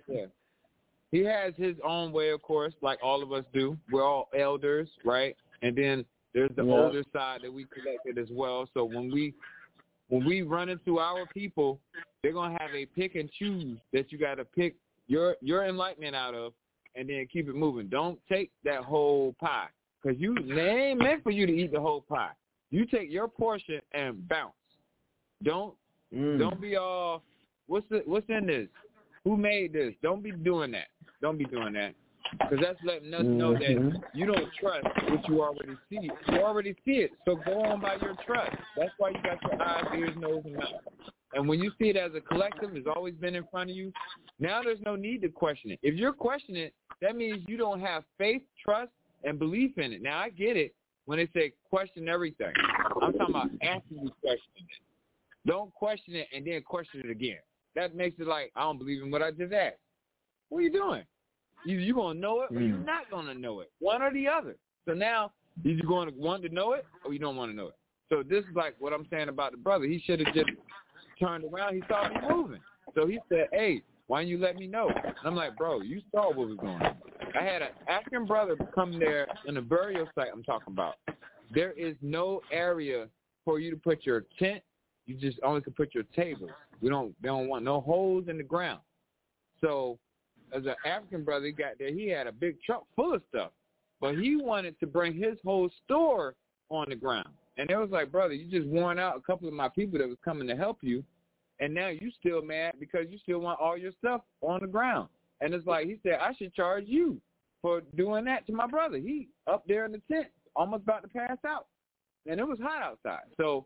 He has his own way, of course, like all of us do. We're all elders, right? And then there's the older side that we collected as well. So when we run into our people, they're gonna have a pick and choose that you got to pick your enlightenment out of, and then keep it moving. Don't take that whole pie, because they ain't meant for you to eat the whole pie. You take your portion and bounce. Don't be all what's in this? Who made this? Don't be doing that. Because that's letting us know that you don't trust what you already see. You already see it, so go on by your trust. That's why you got your eyes, ears, nose, and mouth. And when you see it as a collective, it's always been in front of you. Now there's no need to question it. If you're questioning it, that means you don't have faith, trust, and belief in it. Now, I get it when they say question everything. I'm talking about after you question it. Don't question it and then question it again. That makes it like, I don't believe in what I just asked. What are you doing? Either you're going to know it or you're not going to know it. One or the other. So now, either you're going to want to know it or you don't want to know it. So this is like what I'm saying about the brother. He should have just turned around. He saw me moving. So he said, hey, why didn't you let me know? And I'm like, bro, you saw what was going on. I had an African brother come there in the burial site I'm talking about. There is no area for you to put your tent. You just only can put your tables. They don't want no holes in the ground. So as an African brother, he got there, he had a big truck full of stuff. But he wanted to bring his whole store on the ground. And it was like, brother, you just worn out a couple of my people that was coming to help you, and now you still mad because you still want all your stuff on the ground. And it's like, he said, I should charge you for doing that to my brother. He up there in the tent, almost about to pass out. And it was hot outside. So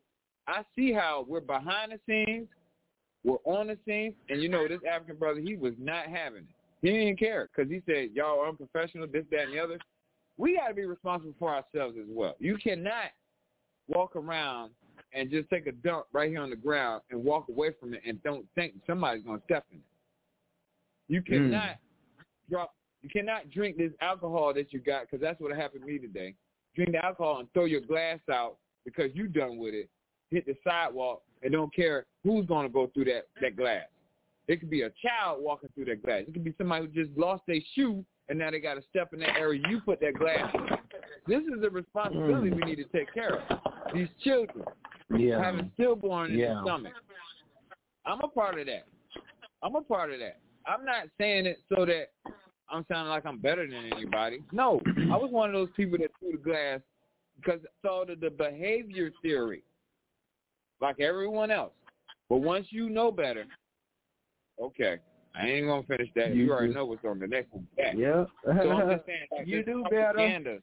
I see how we're behind the scenes, we're on the scenes, and this African brother, he was not having it. He didn't care because he said, y'all are unprofessional, this, that, and the other. We got to be responsible for ourselves as well. You cannot walk around and just take a dump right here on the ground and walk away from it and don't think somebody's going to step in it. You cannot you cannot drink this alcohol that you got, because that's what happened to me today. Drink the alcohol and throw your glass out because you done with it, hit the sidewalk, and don't care who's going to go through that glass. It could be a child walking through that glass. It could be somebody who just lost their shoe, and now they got to step in that area. You put that glass in. This is a responsibility we need to take care of. These children having stillborn in their stomach. I'm a part of that. I'm not saying it so that I'm sounding like I'm better than anybody. No, I was one of those people that threw the glass because I saw the behavior theory, like everyone else. But once you know better, okay, I ain't going to finish that. You already know what's on the next one. Yeah. So I'm just saying, like, you do better.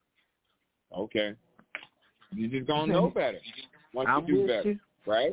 Okay. You just going to know better once you do better, right?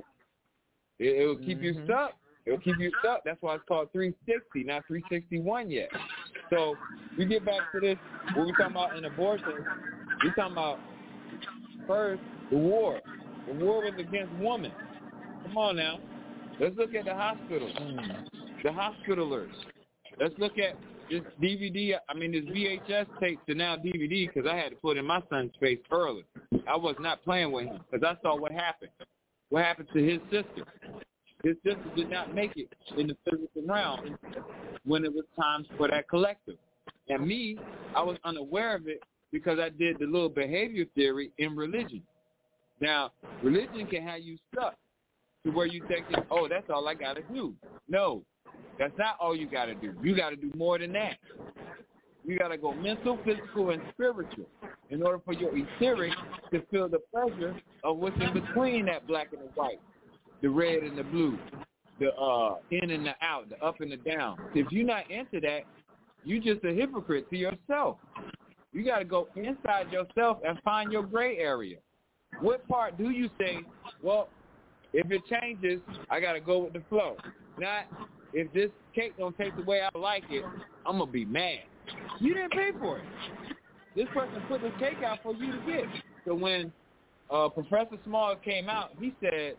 It will keep you stuck. It'll keep you stuck. That's why it's called 360, not 361 yet. So we get back to this. What we're talking about in abortion, we're talking about first the war. The war was against women. Come on now. Let's look at the hospitals, the hospitalers. Let's look at this this VHS tape to now DVD, because I had to put in my son's face early. I was not playing with him because I saw what happened. What happened to his sister. His sister did not make it in the physical realm when it was time for that collective. And me, I was unaware of it because I did the little behavior theory in religion. Now, religion can have you stuck to where you think, oh, that's all I got to do. No, that's not all you got to do. You got to do more than that. You got to go mental, physical, and spiritual in order for your etheric to feel the pleasure of what's in between that black and the white, the red and the blue, the in and the out, the up and the down. If you're not into that, you're just a hypocrite to yourself. You got to go inside yourself and find your gray area. What part do you say, well, if it changes, I got to go with the flow. Not, if this cake don't taste the way I like it, I'm going to be mad. You didn't pay for it. This person put this cake out for you to get. So when Professor Smalls came out, he said,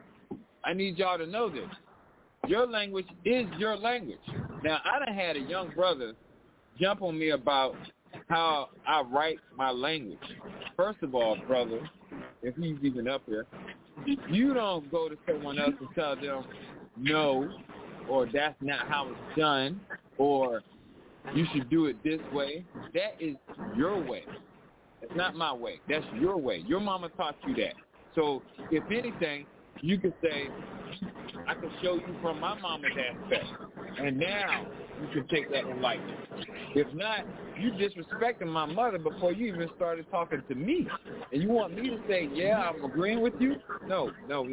I need y'all to know this. Your language is your language. Now, I done had a young brother jump on me about how I write my language. First of all, brother, if he's even up here, you don't go to someone else and tell them no, or that's not how it's done, or you should do it this way. That is your way. It's not my way. That's your way. Your mama taught you that. So, if anything, you could say, I can show you from my mama's aspect. And now you can take that and like it. If not, you disrespecting my mother before you even started talking to me. And you want me to say, yeah, I'm agreeing with you? No.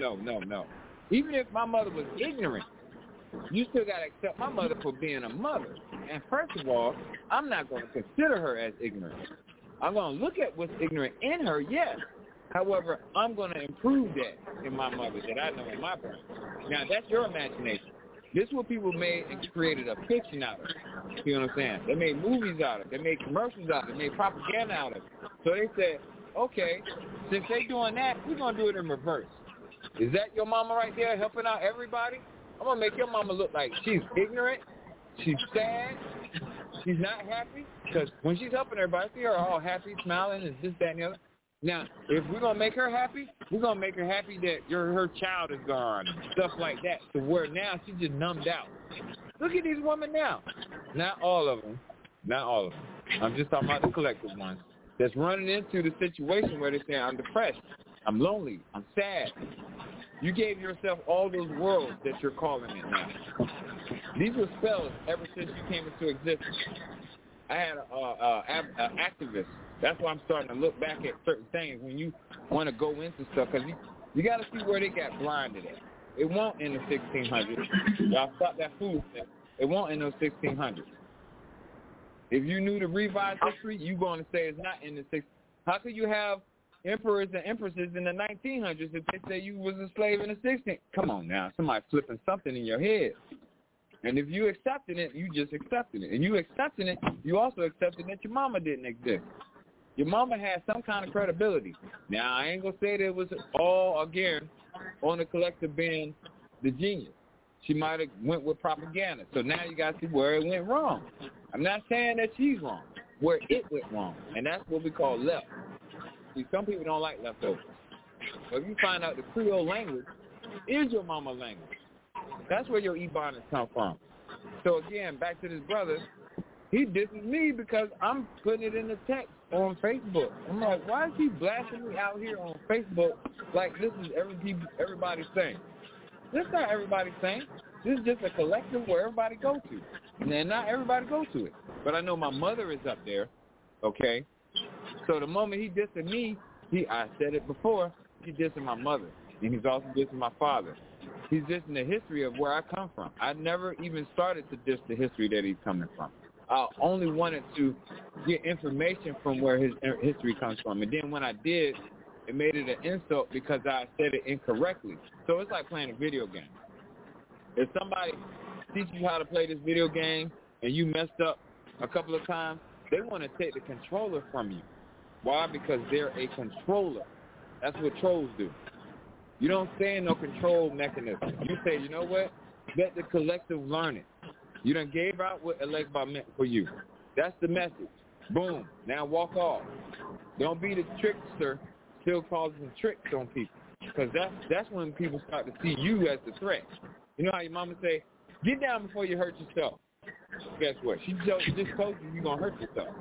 Even if my mother was ignorant, you still got to accept my mother for being a mother. And first of all, I'm not going to consider her as ignorant. I'm going to look at what's ignorant in her, yes. However, I'm going to improve that in my mother that I know in my brain. Now, that's your imagination. This is what people made and created a fiction out of it. You know what I'm saying? They made movies out of it. They made commercials out of it. They made propaganda out of it. So they said, okay, since they doing that, we're going to do it in reverse. Is that your mama right there helping out everybody? I'm going to make your mama look like she's ignorant, she's sad, she's not happy. Because when she's helping everybody, I see her all happy, smiling, and this, that, and the other. Now, if we're going to make her happy, we're going to make her happy that her child is gone, stuff like that, to where now she's just numbed out. Look at these women now. Not all of them. I'm just talking about the collective ones that's running into the situation where they say, I'm depressed, I'm lonely, I'm sad. You gave yourself all those worlds that you're calling it now. These were spells ever since you came into existence. I had an activist. That's why I'm starting to look back at certain things when you want to go into stuff, because you got to see where they got blinded at. It won't in the 1600s. Y'all stop that foolishness. It won't in those 1600s. If you knew the revised history, you're going to say it's not in the 1600s. How could you have emperors and empresses in the 1900s if they say you was a slave in the 16th. Come on now, somebody flipping something in your head. And if you accepting it, you just accepting it. And you accepting it, you also accepting that your mama didn't exist. Your mama had some kind of credibility. Now, I ain't going to say that it was all, again, on the collective being the genius. She might have went with propaganda. So now you got to see where it went wrong. I'm not saying that she's wrong, where it went wrong. And that's what we call left. See, some people don't like leftovers. But if you find out the Creole language is your mama language, that's where your Ebonics come from. So, again, back to this brother, he disses me because I'm putting it in the text on Facebook. I'm like, why is he blasting me out here on Facebook like this is everybody's thing? This is not everybody's thing. This is just a collective where everybody go to. And not everybody go to it. But I know my mother is up there, okay? So the moment he dissing me, I said it before, he dissing my mother. And he's also dissing my father. He's dissing the history of where I come from. I never even started to diss the history that he's coming from. I only wanted to get information from where his history comes from. And then when I did, it made it an insult because I said it incorrectly. So it's like playing a video game. If somebody teaches you how to play this video game and you messed up a couple of times, they want to take the controller from you. Why? Because they're a controller. That's what trolls do. You don't stay in no control mechanism. You say, you know what? Let the collective learn it. You done gave out what Elegba meant for you. That's the message. Boom. Now walk off. Don't be the trickster still causing tricks on people. Because that's when people start to see you as the threat. You know how your mama say, get down before you hurt yourself. Guess what? She just told you you're going to hurt yourself.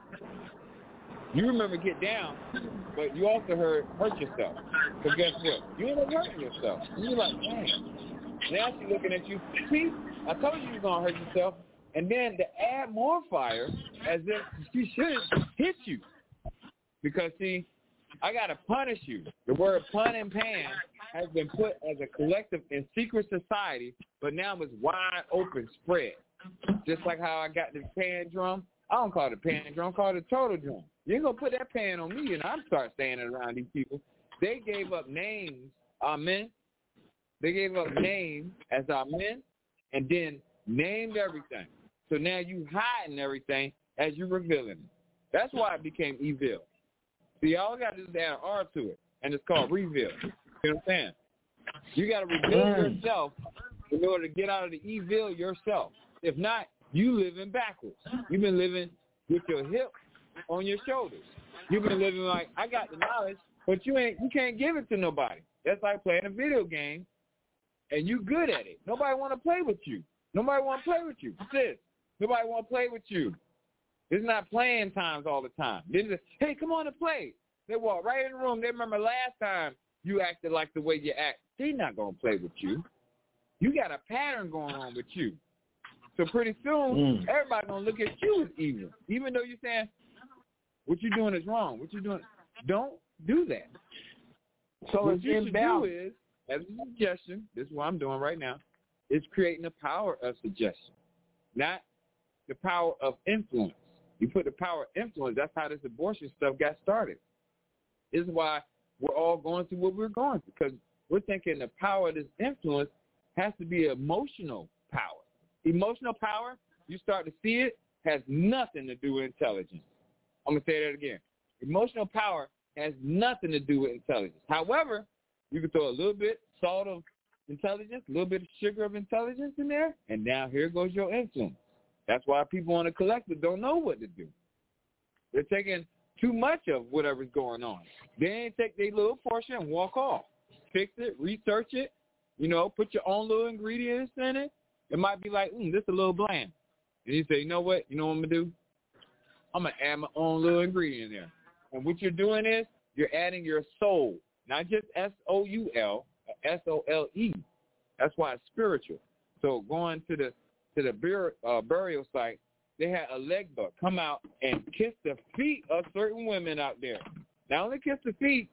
You remember get down, but you also heard hurt yourself. So guess what? You end up hurting yourself. And you're like, man. Now she's looking at you. See, I told you were going to hurt yourself. And then to add more fire, as if she should hit you. Because, see, I got to punish you. The word pun and pan has been put as a collective in secret society, but now it's wide open spread. Just like how I got the pan drum. I don't call it a pan drum, I call it a total drum. You ain't going to put that pan on me and I start standing around these people. They gave up names, amen. They gave up names as amen and then named everything. So now you hiding everything as you revealing it. That's why it became evil. See, all I got to do is add an R to it, and it's called reveal. You know what I'm saying? You got to reveal yourself in order to get out of the evil yourself. If not, you living backwards. You've been living with your hip on your shoulders. You've been living like, I got the knowledge, but you can't give it to nobody. That's like playing a video game, and you good at it. Nobody want to play with you. Nobody want to play with you. Sis, nobody want to play with you. It's not playing times all the time. They just, hey, come on and play. They walk right in the room. They remember last time you acted like the way you act. They're not going to play with you. You got a pattern going on with you. So pretty soon, everybody's going to look at you as evil. Even though you're saying, what you're doing is wrong. What you're doing, don't do that. So what you should do is, as a suggestion, this is what I'm doing right now, is creating the power of suggestion, not the power of influence. You put the power of influence, that's how this abortion stuff got started. This is why we're all going through what we're going through, because we're thinking the power of this influence has to be emotional power. Emotional power, you start to see it, has nothing to do with intelligence. I'm going to say that again. Emotional power has nothing to do with intelligence. However, you can throw a little bit salt of intelligence, a little bit of sugar of intelligence in there, and now here goes your influence. That's why people on the collective don't know what to do. They're taking too much of whatever's going on. They ain't take their little portion and walk off. Fix it, research it, put your own little ingredients in it. It might be like, this is a little bland. And you say, you know what? You know what I'm going to do? I'm going to add my own little ingredient in there. And what you're doing is you're adding your soul, not just S-O-U-L, S-O-L-E. That's why it's spiritual. So going to the burial site, they had Elegba come out and kiss the feet of certain women out there. Not only kiss the feet,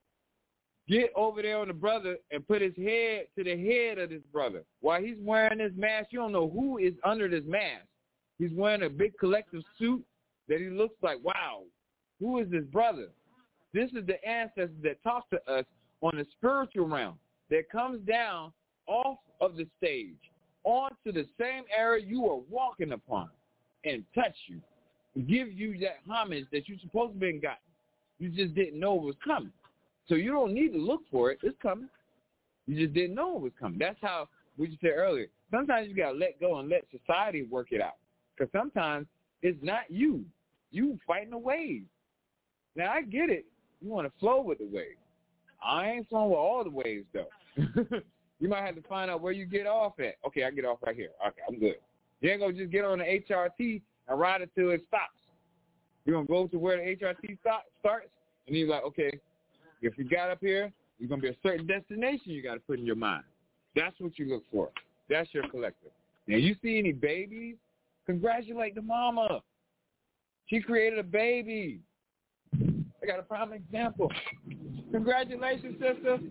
get over there on the brother and put his head to the head of this brother. While he's wearing this mask, you don't know who is under this mask. He's wearing a big collective suit that he looks like, wow, who is this brother? This is the ancestors that talk to us on the spiritual realm that comes down off of the stage onto the same area you are walking upon and touch you, give you that homage that you're supposed to have gotten. You just didn't know it was coming. So you don't need to look for it. It's coming. You just didn't know it was coming. That's how we just said earlier. Sometimes you got to let go and let society work it out. Because sometimes it's not you. You fighting the wave. Now, I get it. You want to flow with the wave. I ain't flowing with all the waves, though. You might have to find out where you get off at. Okay, I get off right here. Okay, I'm good. You ain't going to just get on the HRT and ride it till it stops. You're going to go to where the HRT starts, and you're like, okay, if you got up here, you're going to be a certain destination you got to put in your mind. That's what you look for. That's your collective. Now, you see any babies, congratulate the mama. She created a baby. I got a prime example. Congratulations, sister.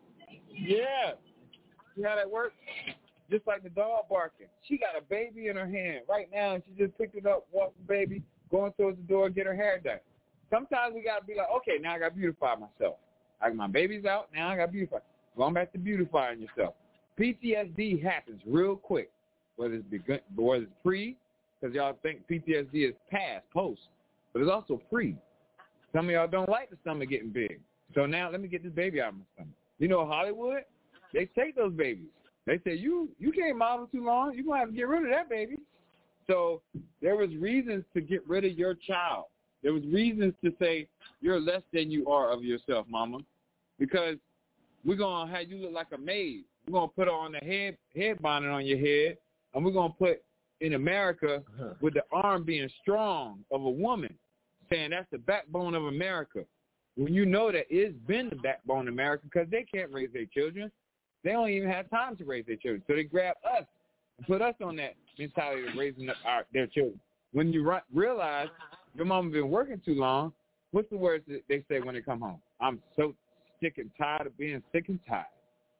Yeah. See how that works? Just like the dog barking. She got a baby in her hand right now, and she just picked it up, walked the baby, going towards the door, get her hair done. Sometimes we got to be like, okay, now I got to beautify myself. My baby's out, now I got to beautify. Going back to beautifying yourself. PTSD happens real quick, whether it's pre, because y'all think PTSD is past, post, but it's also pre. Some of y'all don't like the stomach getting big. So now let me get this baby out of my stomach. You know Hollywood? They take those babies. They say, you can't model too long. You're going to have to get rid of that baby. So there was reasons to get rid of your child. There was reasons to say you're less than you are of yourself, mama, because we're going to have you look like a maid. We're going to put on the head bonnet on your head, and we're going to put in America with the arm being strong of a woman, saying that's the backbone of America. When you know that it's been the backbone of America because they can't raise their children. They don't even have time to raise their children. So they grab us and put us on that mentality of raising up their children. When you realize your mama been working too long, what's the words that they say when they come home? I'm so sick and tired of being sick and tired.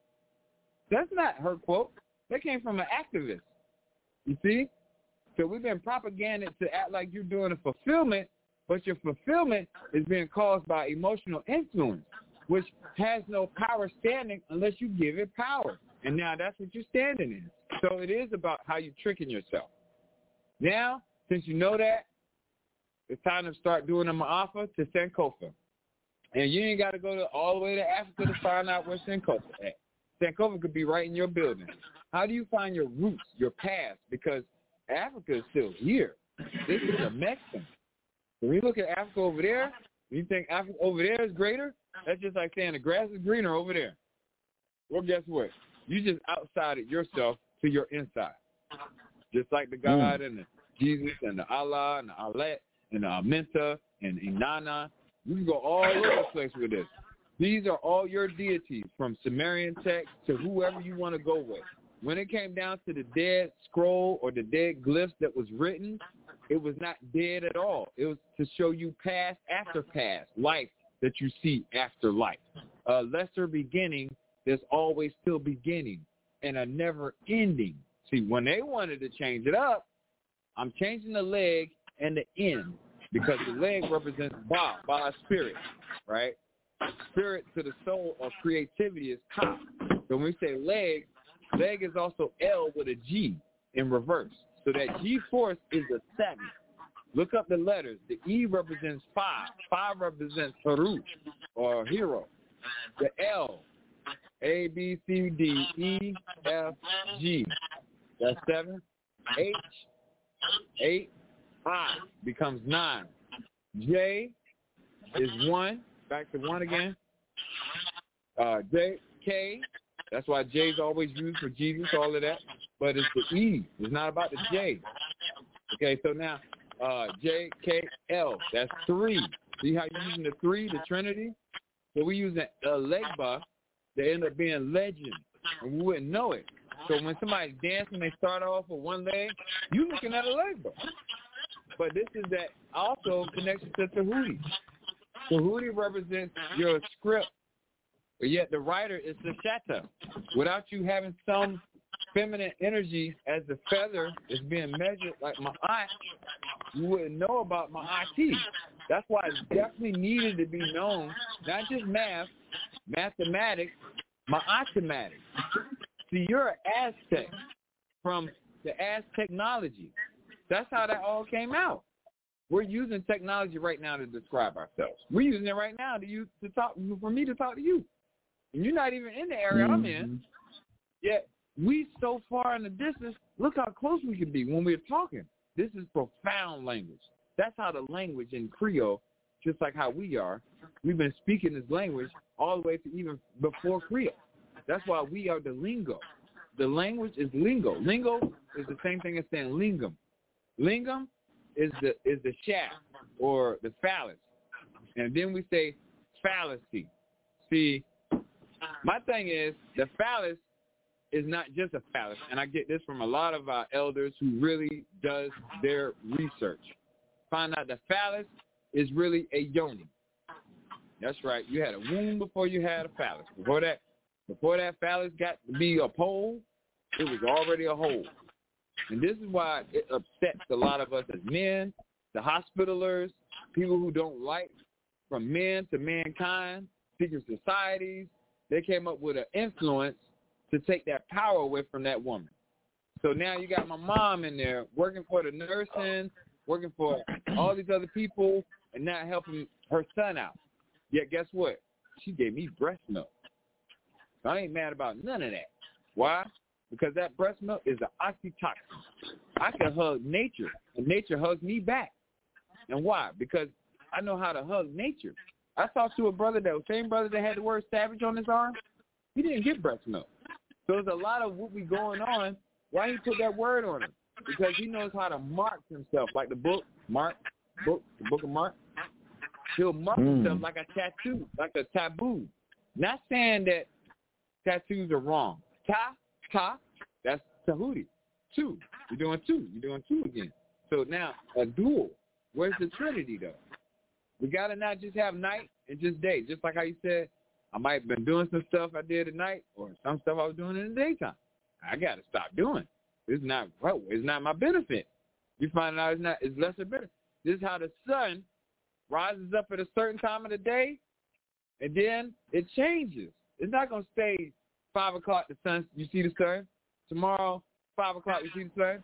That's not her quote. That came from an activist. You see? So we've been propaganded to act like you're doing a fulfillment, but your fulfillment is being caused by emotional influence, which has no power standing unless you give it power. And now that's what you're standing in. So it is about how you're tricking yourself. Now, since you know that, it's time to start doing a ma'afa to Sankofa. And you ain't got to go all the way to Africa to find out where Sankofa at. Sankofa could be right in your building. How do you find your roots, your past? Because Africa is still here. This is a Mexican. When you look at Africa over there, you think Africa over there is greater? That's just like saying the grass is greener over there. Well, guess what? You just outsided yourself to your inside. Just like the God and the Jesus and the Allah and the Alet and the Aminta and Inanna. You can go all over the place with this. These are all your deities, from Sumerian text to whoever you want to go with. When it came down to the dead scroll or the dead glyphs that was written, it was not dead at all. It was to show you past after past, life that you see after life. A lesser beginning, there's always still beginning, and a never ending. See, when they wanted to change it up, I'm changing the leg and the end, because the leg represents Ba spirit, right? Spirit to the soul of creativity is Ka. So when we say leg is also L with a G in reverse. So that G force is a 7. Look up the letters. The E represents 5. 5 represents Haru or hero. The L, A, B, C, D, E, F, G. That's 7. H, 8, I becomes 9. J is 1. Back to 1 again. J, K. That's why J is always used for Jesus, all of that. But it's the E. It's not about the J. Okay, so now J, K, L. That's 3. See how you're using the 3, the Trinity? So we use a legba. They end up being legend, and we wouldn't know it. So when somebody's dancing, they start off with one leg, you're looking at a legba. But this is that also connection to Tahuti. Tahuti represents your script, but yet the writer is the Shatta. Without you having some feminine energy as the feather is being measured like Ma'at, you wouldn't know about Ma'ati. That's why it's definitely needed to be known, not just math, mathematics, Ma'atematics. See, you're an Aztec from the Aztechnology. That's how that all came out. We're using technology right now to describe ourselves. We're using it right now for me to talk to you. And you're not even in the area I'm in. Yet we so far in the distance, look how close we can be when we're talking. This is profound language. That's how the language in Creole, just like how we are, we've been speaking this language all the way to even before Creole. That's why we are the lingo. The language is lingo. Lingo is the same thing as saying lingam. Lingam is the shaft or the phallus. And then we say fallacy. See, my thing is the phallus is not just a phallus, and I get this from a lot of our elders who really does their research. Find out the phallus is really a yoni. That's right. You had a womb before you had a phallus. Before that phallus got to be a pole, it was already a hole. And this is why it upsets a lot of us as men, the hospitalers, people who don't like from men to mankind, secret societies. They came up with an influence to take that power away from that woman. So now you got my mom in there working for the nursing, working for all these other people, and not helping her son out. Yet guess what? She gave me breast milk. So I ain't mad about none of that. Why? Because that breast milk is an oxytocin. I can hug nature, and nature hugs me back. And why? Because I know how to hug nature. I talked to a brother, that same brother that had the word savage on his arm. He didn't get breast milk. So there's a lot of what we going on. Why he put that word on him? Because he knows how to mark himself, like the book of Mark. He'll mark himself like a tattoo, like a taboo. Not saying that tattoos are wrong. Ta, that's Tahuti. Two. You're doing two again. So now a dual. Where's the Trinity though? We gotta not just have night and just day. Just like how you said, I might have been doing some stuff I did at night or some stuff I was doing in the daytime. I gotta stop doing. It's not my benefit. You find out it's lesser benefit. This is how the sun rises up at a certain time of the day, and then it changes. It's not gonna stay 5 o'clock. The sun, you see the sun. Tomorrow, 5 o'clock, you see the sun.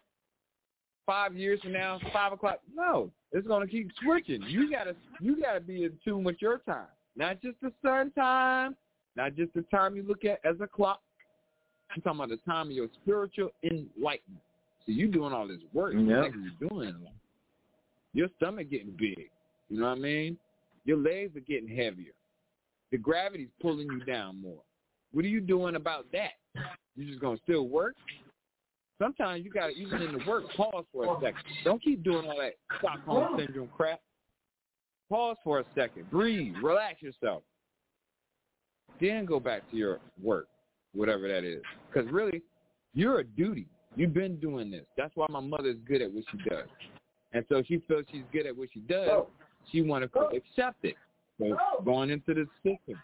5 years from now, 5 o'clock. No, it's gonna keep switching. You gotta be in tune with your time, not just the sun time, not just the time you look at as a clock. I'm talking about the time of your spiritual enlightenment. So you doing all this work. You're doing it. Your stomach getting big. You know what I mean? Your legs are getting heavier. The gravity's pulling you down more. What are you doing about that? You just gonna still work? Sometimes you gotta, even in the work, pause for a second. Don't keep doing all that Stockholm syndrome crap. Pause for a second. Breathe. Relax yourself. Then go back to your work, whatever that is. Because really, you're a duty. You've been doing this. That's why my mother is good at what she does. And so she feels she's good at what she does. She want to accept it. So going into the system.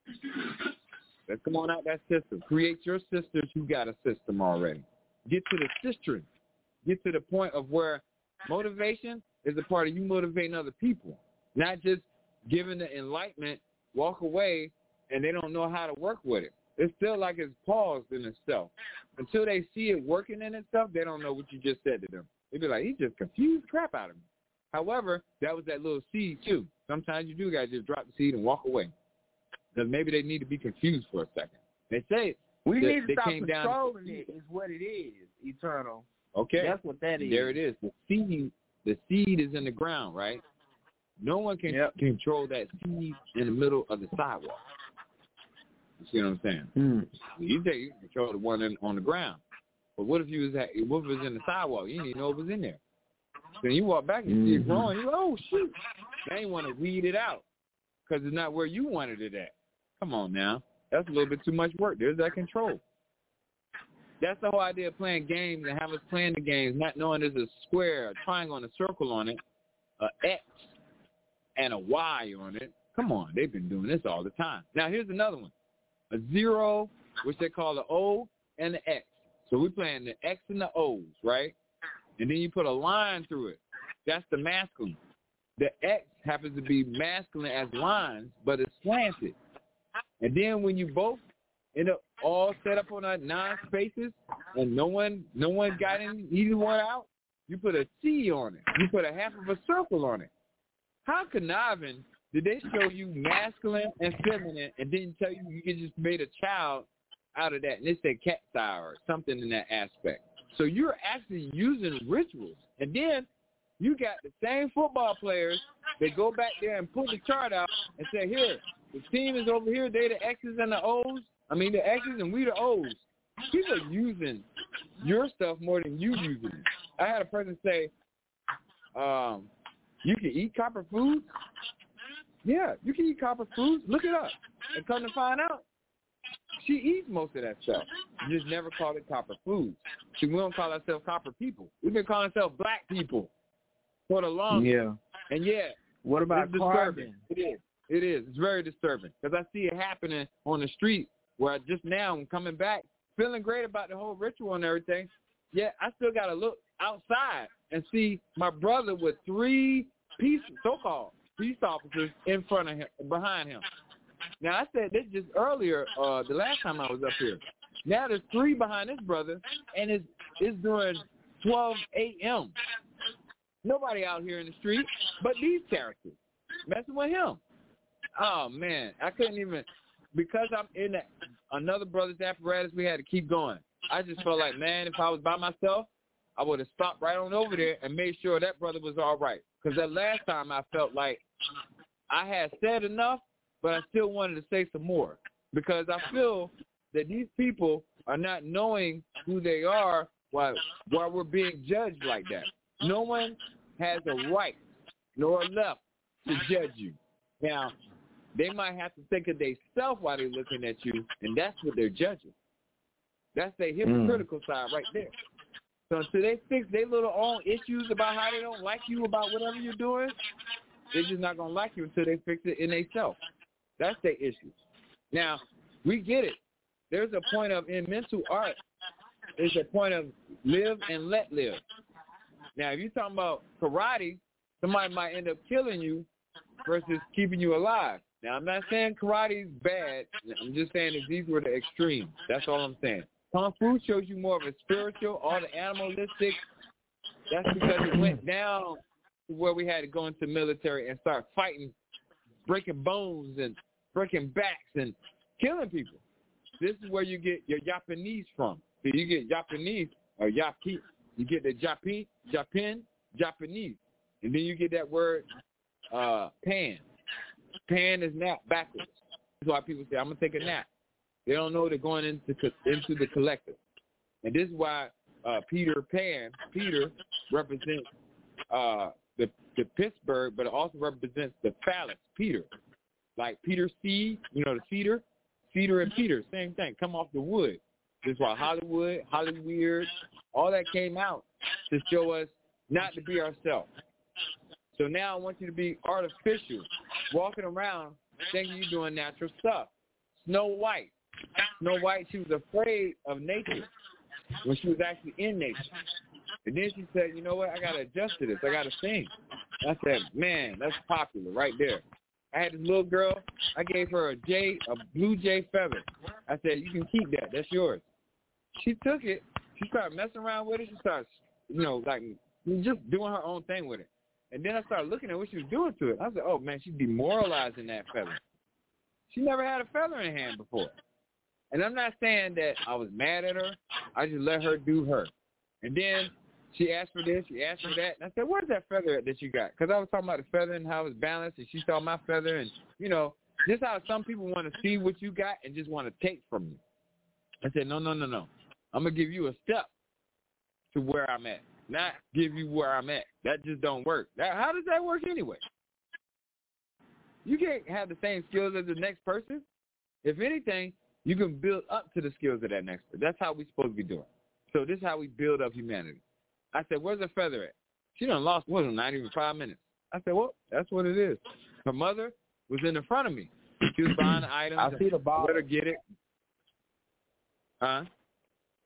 Let's come on out that system. Create your sisters who got a system already. Get to the sistering. Get to the point of where motivation is a part of you motivating other people. Not just giving the enlightenment, walk away, and they don't know how to work with it. It's still like it's paused in itself. Until they see it working in itself, they don't know what you just said to them. They be like, he just confused crap out of me. However, that was that little seed too. Sometimes you do got to just drop the seed and walk away. Because maybe they need to be confused for a second. They say we need to stop came controlling it is what it is, eternal. Okay. That's what that is. There it is. The seed is in the ground, right? No one can control that seed in the middle of the sidewalk. You see what I'm saying? You can control the one on the ground. But what if it was in the sidewalk? You didn't even know it was in there. Then you walk back and see it growing. You go, oh, shoot. Now you want to weed it out because it's not where you wanted it at. Come on now. That's a little bit too much work. There's that control. That's the whole idea of playing games and have us playing the games, not knowing there's a square, a triangle, and a circle on it, a X, and a Y on it. Come on. They've been doing this all the time. Now, here's another one. A 0, which they call the O, and the X. So we playing the X and the O's, right? And then you put a line through it. That's the masculine. The X happens to be masculine as lines, but it's slanted. And then when you both end up all set up on that 9 spaces and no one got either one out, you put a T on it. You put a half of a circle on it. How conniving did they show you masculine and feminine and didn't tell you you could just made a child out of that? And they said cat's eye or something in that aspect. So you're actually using rituals. And then you got the same football players that go back there and pull the chart out and say, here, the team is over here. They the X's and the O's. I mean, the X's and we the O's. People are using your stuff more than you using it. I had a person say, you can eat copper foods? Yeah, you can eat copper foods. Look it up. And come to find out, she eats most of that stuff. You just never call it copper foods. See, we don't call ourselves copper people. We've been calling ourselves black people for the longest. Yeah. And yeah, what about it's disturbing? It is. It is. It's very disturbing because I see it happening on the street where just now I'm coming back, feeling great about the whole ritual and everything. Yet I still got to look outside and see my brother with 3 so-called peace officers in front of him, behind him. Now, I said this just earlier, the last time I was up here. Now there's 3 behind this brother, and it's during 12 a.m. Nobody out here in the street but these characters messing with him. Oh, man, I couldn't even, because I'm in another brother's apparatus, we had to keep going. I just felt like, man, if I was by myself, I would have stopped right on over there and made sure that brother was all right. Because that last time I felt like I had said enough, but I still wanted to say some more. Because I feel that these people are not knowing who they are while we're being judged like that. No one has a right nor a left to judge you. Now, they might have to think of themselves while they're looking at you, and that's what they're judging. That's their hypocritical side right there. So until they fix their little own issues about how they don't like you about whatever you're doing, they're just not going to like you until they fix it in themselves. That's their issue. Now, we get it. There's a point of, in mental art, there's a point of live and let live. Now, if you're talking about karate, somebody might end up killing you versus keeping you alive. Now, I'm not saying karate is bad. I'm just saying that these were the extremes. That's all I'm saying. Kung Fu shows you more of a spiritual, all the animalistic. That's because it went down to where we had to go into military and start fighting, breaking bones and breaking backs and killing people. This is where you get your Japanese from. So you get Japanese or Yapi. You get the Japan, Japanese. And then you get that word pan. Pan is nap backwards. That's why people say, I'm going to take a nap. They don't know they're going into the collective. And this is why Peter represents the Pittsburgh, but it also represents the phallus, Peter. Like Peter seed, the cedar and Peter, same thing, come off the wood. This is why Hollywood, all that came out to show us not to be ourselves. So now I want you to be artificial, walking around thinking you're doing natural stuff. Snow White, she was afraid of nature when she was actually in nature. And then she said, you know what, I got to adjust to this. I got to sing. I said, man, that's popular right there. I had this little girl. I gave her a blue jay feather. I said, you can keep that. That's yours. She took it. She started messing around with it. She started, just doing her own thing with it. And then I started looking at what she was doing to it. I said, oh, man, she's demoralizing that feather. She never had a feather in her hand before. And I'm not saying that I was mad at her. I just let her do her. And then she asked for this, she asked for that. And I said, where's that feather that you got? Because I was talking about the feather and how it was balanced, and she saw my feather. And, just how some people want to see what you got and just want to take from you. I said, no. I'm going to give you a step to where I'm at, not give you where I'm at. That just don't work. How does that work anyway? You can't have the same skills as the next person. If anything, you can build up to the skills of that next person. That's how we're supposed to be doing. So this is how we build up humanity. I said, where's the feather at? She done lost, not even 5 minutes. I said, well, that's what it is. Her mother was in the front of me. She was buying the items. I see the ball. Let her get it. Huh?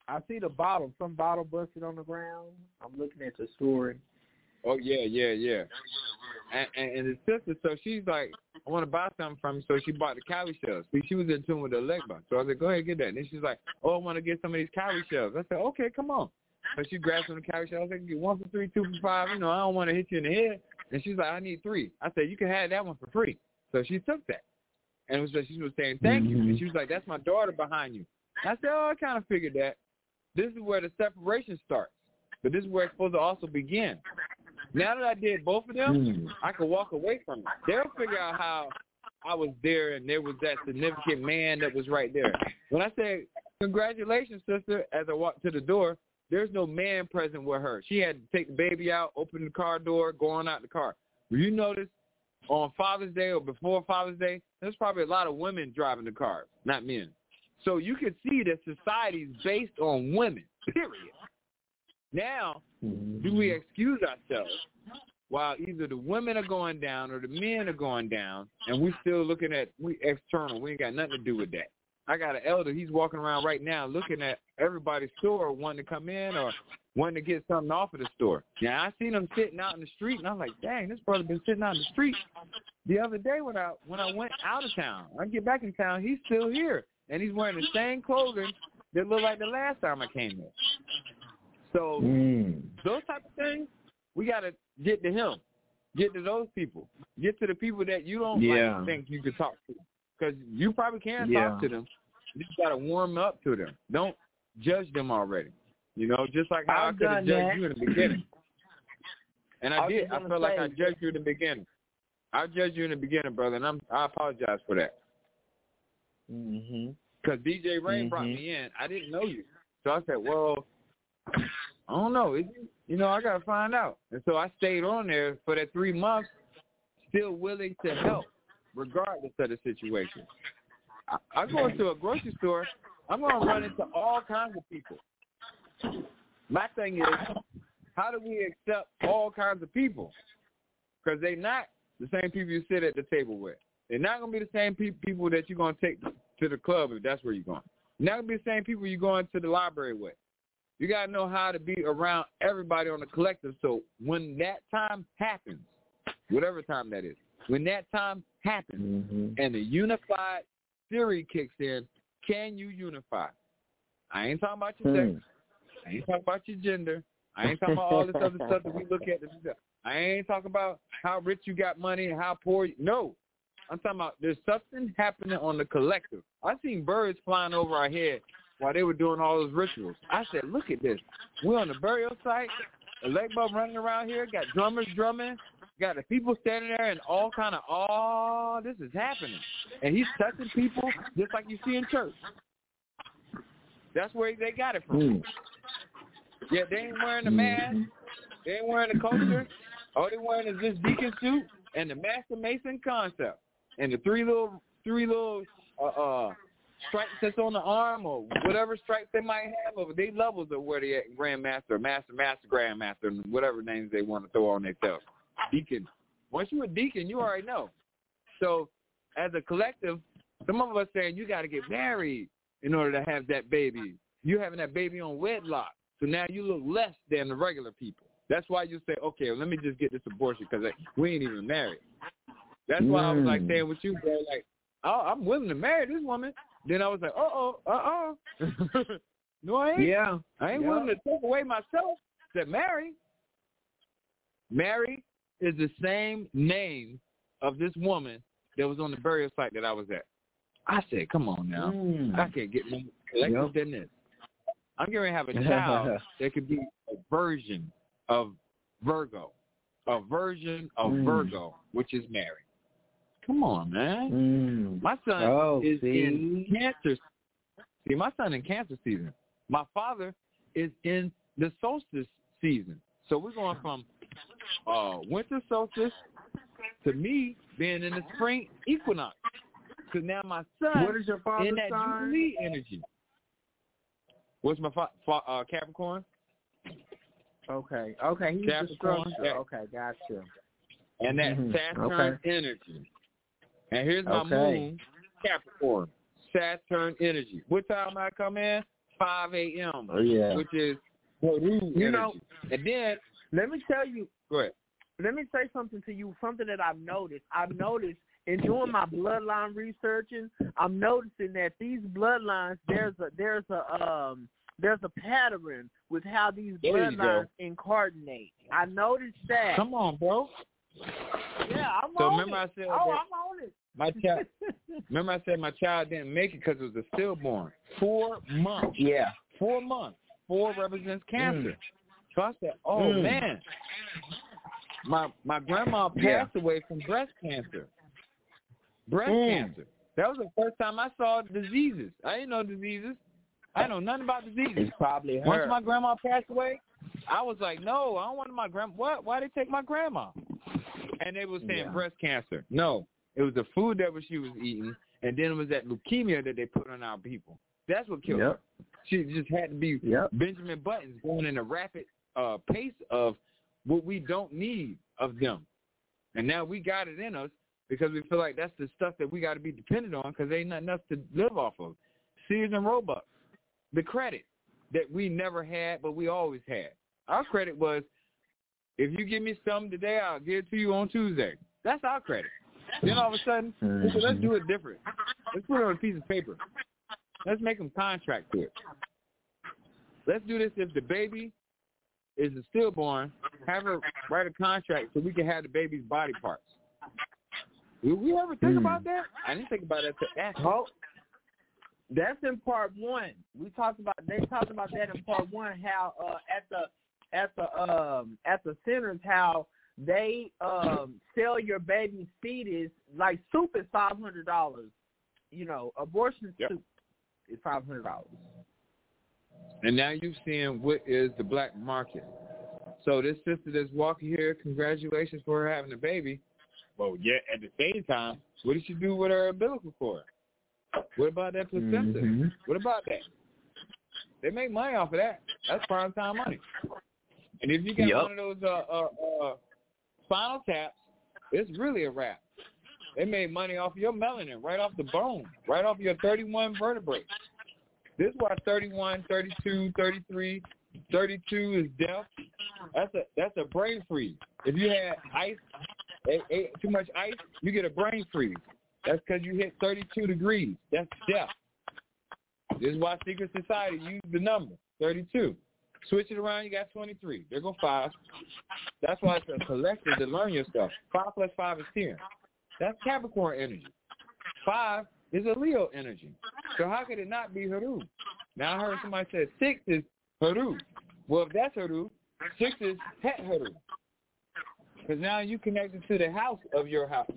I see the bottle. Some bottle busted on the ground. I'm looking at the story. Oh, yeah. And his sister, so she's like, I want to buy something from you. So she bought the cowrie shells. See, she was in tune with the Legba. So I said, go ahead and get that. And then she's like, oh, I want to get some of these cowrie shells. I said, okay, come on. So she grabbed some of the cowrie shells. I said, get 1 for 3, 2 for 5. You know, I don't want to hit you in the head. And she's like, I need 3. I said, you can have that one for free. So she took that. And she was saying, thank you. And she was like, that's my daughter behind you. I said, oh, I kind of figured that. This is where the separation starts. But this is where it's supposed to also begin. Now that I did both of them, I could walk away from it. They'll figure out how I was there and there was that significant man that was right there. When I said, congratulations, sister, as I walked to the door, there's no man present with her. She had to take the baby out, open the car door, going out the car. Will you notice on Father's Day or before Father's Day, there's probably a lot of women driving the cars, not men. So you can see that society is based on women, period. Now, do we excuse ourselves while either the women are going down or the men are going down, and we're still looking at external? We ain't got nothing to do with that. I got an elder. He's walking around right now looking at everybody's store wanting to come in or wanting to get something off of the store. Now, I seen him sitting out in the street, and I'm like, dang, this brother been sitting out in the street. The other day when I went out of town, I get back in town, he's still here, and he's wearing the same clothing that looked like the last time I came here. So those type of things, we got to get to him, get to those people, get to the people that you don't like think you could talk to, because you probably can talk to them. You just got to warm up to them. Don't judge them already. You know, just like how I could have judged you in the beginning. And I did. I felt like I judged you in the beginning. I judged you in the beginning, brother, and I apologize for that. Because DJ Rain brought me in. I didn't know you. So I said, well, I don't know. You know, I got to find out. And so I stayed on there for that 3 months, still willing to help, regardless of the situation. I go into a grocery store, I'm going to run into all kinds of people. My thing is, how do we accept all kinds of people? Because they're not the same people you sit at the table with. They're not going to be the same people that you're going to take to the club if that's where you're going. They're not going to be the same people you're going to the library with. You got to know how to be around everybody on the collective. So when that time happens, whatever time that is, when that time happens and the unified theory kicks in, can you unify? I ain't talking about your sex. I ain't talking about your gender. I ain't talking about all this other stuff that we look at. I ain't talking about how rich you got money and how poor you. No. I'm talking about there's something happening on the collective. I seen birds flying over our head while they were doing all those rituals. I said, look at this. We're on the burial site. A leg bug running around here. Got drummers drumming. Got the people standing there and all kind of, this is happening. And he's touching people just like you see in church. That's where they got it from. Yeah, they ain't wearing the mask. They ain't wearing the culture. All they wearing is this deacon suit and the Master Mason concept. And the three little stripes that's on the arm or whatever stripes they might have over they levels of where they at, Grandmaster, Master, Grandmaster, and whatever names they want to throw on themselves. Deacon. Once you're a deacon, you already know. So as a collective, some of us saying you got to get married in order to have that baby. You're having that baby on wedlock. So now you look less than the regular people. That's why you say, okay, well, let me just get this abortion because we ain't even married. That's why I was like saying with you, bro, like, oh, I'm willing to marry this woman. Then I was like, no, I ain't. Yeah. I ain't willing to take away myself to marry. Mary is the same name of this woman that was on the burial site that I was at. I said, come on now. I can't get more collective than this. I'm going to have a child that could be a version of Virgo. A version of Virgo, which is Mary. Come on, man. My son is in Cancer. See, my son in Cancer season. My father is in the solstice season. So we're going from winter solstice to me being in the spring equinox. Because now my son what is your father's in that sign? Jubilee energy. What's my Capricorn? Okay, he's the structure. Okay, gotcha. And that Saturn energy. And here's my moon, Capricorn, Saturn energy. What time I come in? 5 a.m., which is you energy. know, and then let me tell you. Go ahead. Let me say something to you. Something that I've noticed. In doing my bloodline researching, I'm noticing that these bloodlines there's a pattern with how these bloodlines incarnate. I noticed that. Come on, bro. Yeah, I'm so on remember it. I said I'm on it. My child. Remember I said my child didn't make it because it was a stillborn. 4 months. Yeah. 4 months. 4 represents cancer. So I said, oh man, my grandma passed away from breast cancer. Breast cancer. That was the first time I saw diseases. I didn't know diseases. I didn't know nothing about diseases. It's probably her. Once my grandma passed away, I was like, no, I don't want my grandma. What? Why they take my grandma? And they were saying breast cancer. No, it was the food that she was eating, and then it was that leukemia that they put on our people. That's what killed her. She just had to be Benjamin Buttons going in a rapid pace of what we don't need of them. And now we got it in us because we feel like that's the stuff that we got to be dependent on because there ain't nothing else to live off of. Sears and Roebuck, the credit that we never had but we always had. Our credit was, if you give me something today, I'll give it to you on Tuesday. That's our credit. Then all of a sudden, we said, let's do it different. Let's put it on a piece of paper. Let's make them contract to it. Let's do this if the baby is a stillborn, have her write a contract so we can have the baby's body parts. Did we ever think about that? I didn't think about that to ask. Oh, that's in part 1. They talked about that in part 1. How at the centers, how they sell your baby's fetus like soup is $500. You know, abortion soup is $500. And now you're seeing what is the black market. So this sister that's walking here, congratulations for her having a baby. Well, yeah, at the same time, what did she do with her umbilical cord? What about that placenta? What about that? They make money off of that. That's prime time money. And if you got one of those spinal taps, it's really a wrap. They made money off of your melanin, right off the bone, right off your 31 vertebrae. This is why 31, 32, 33, 32 is death. That's a brain freeze. If you had ate too much ice, you get a brain freeze. That's because you hit 32 degrees. That's death. This is why secret society used the number 32. Switch it around, you got 23. There go 5. That's why it's a collective to learn your stuff. 5 plus 5 is 10. That's Capricorn energy. 5 is a Leo energy. So how could it not be Haru? Now I heard somebody say 6 is Haru. Well, if that's Haru, 6 is Het Haru. Because now you connected to the house of your heart.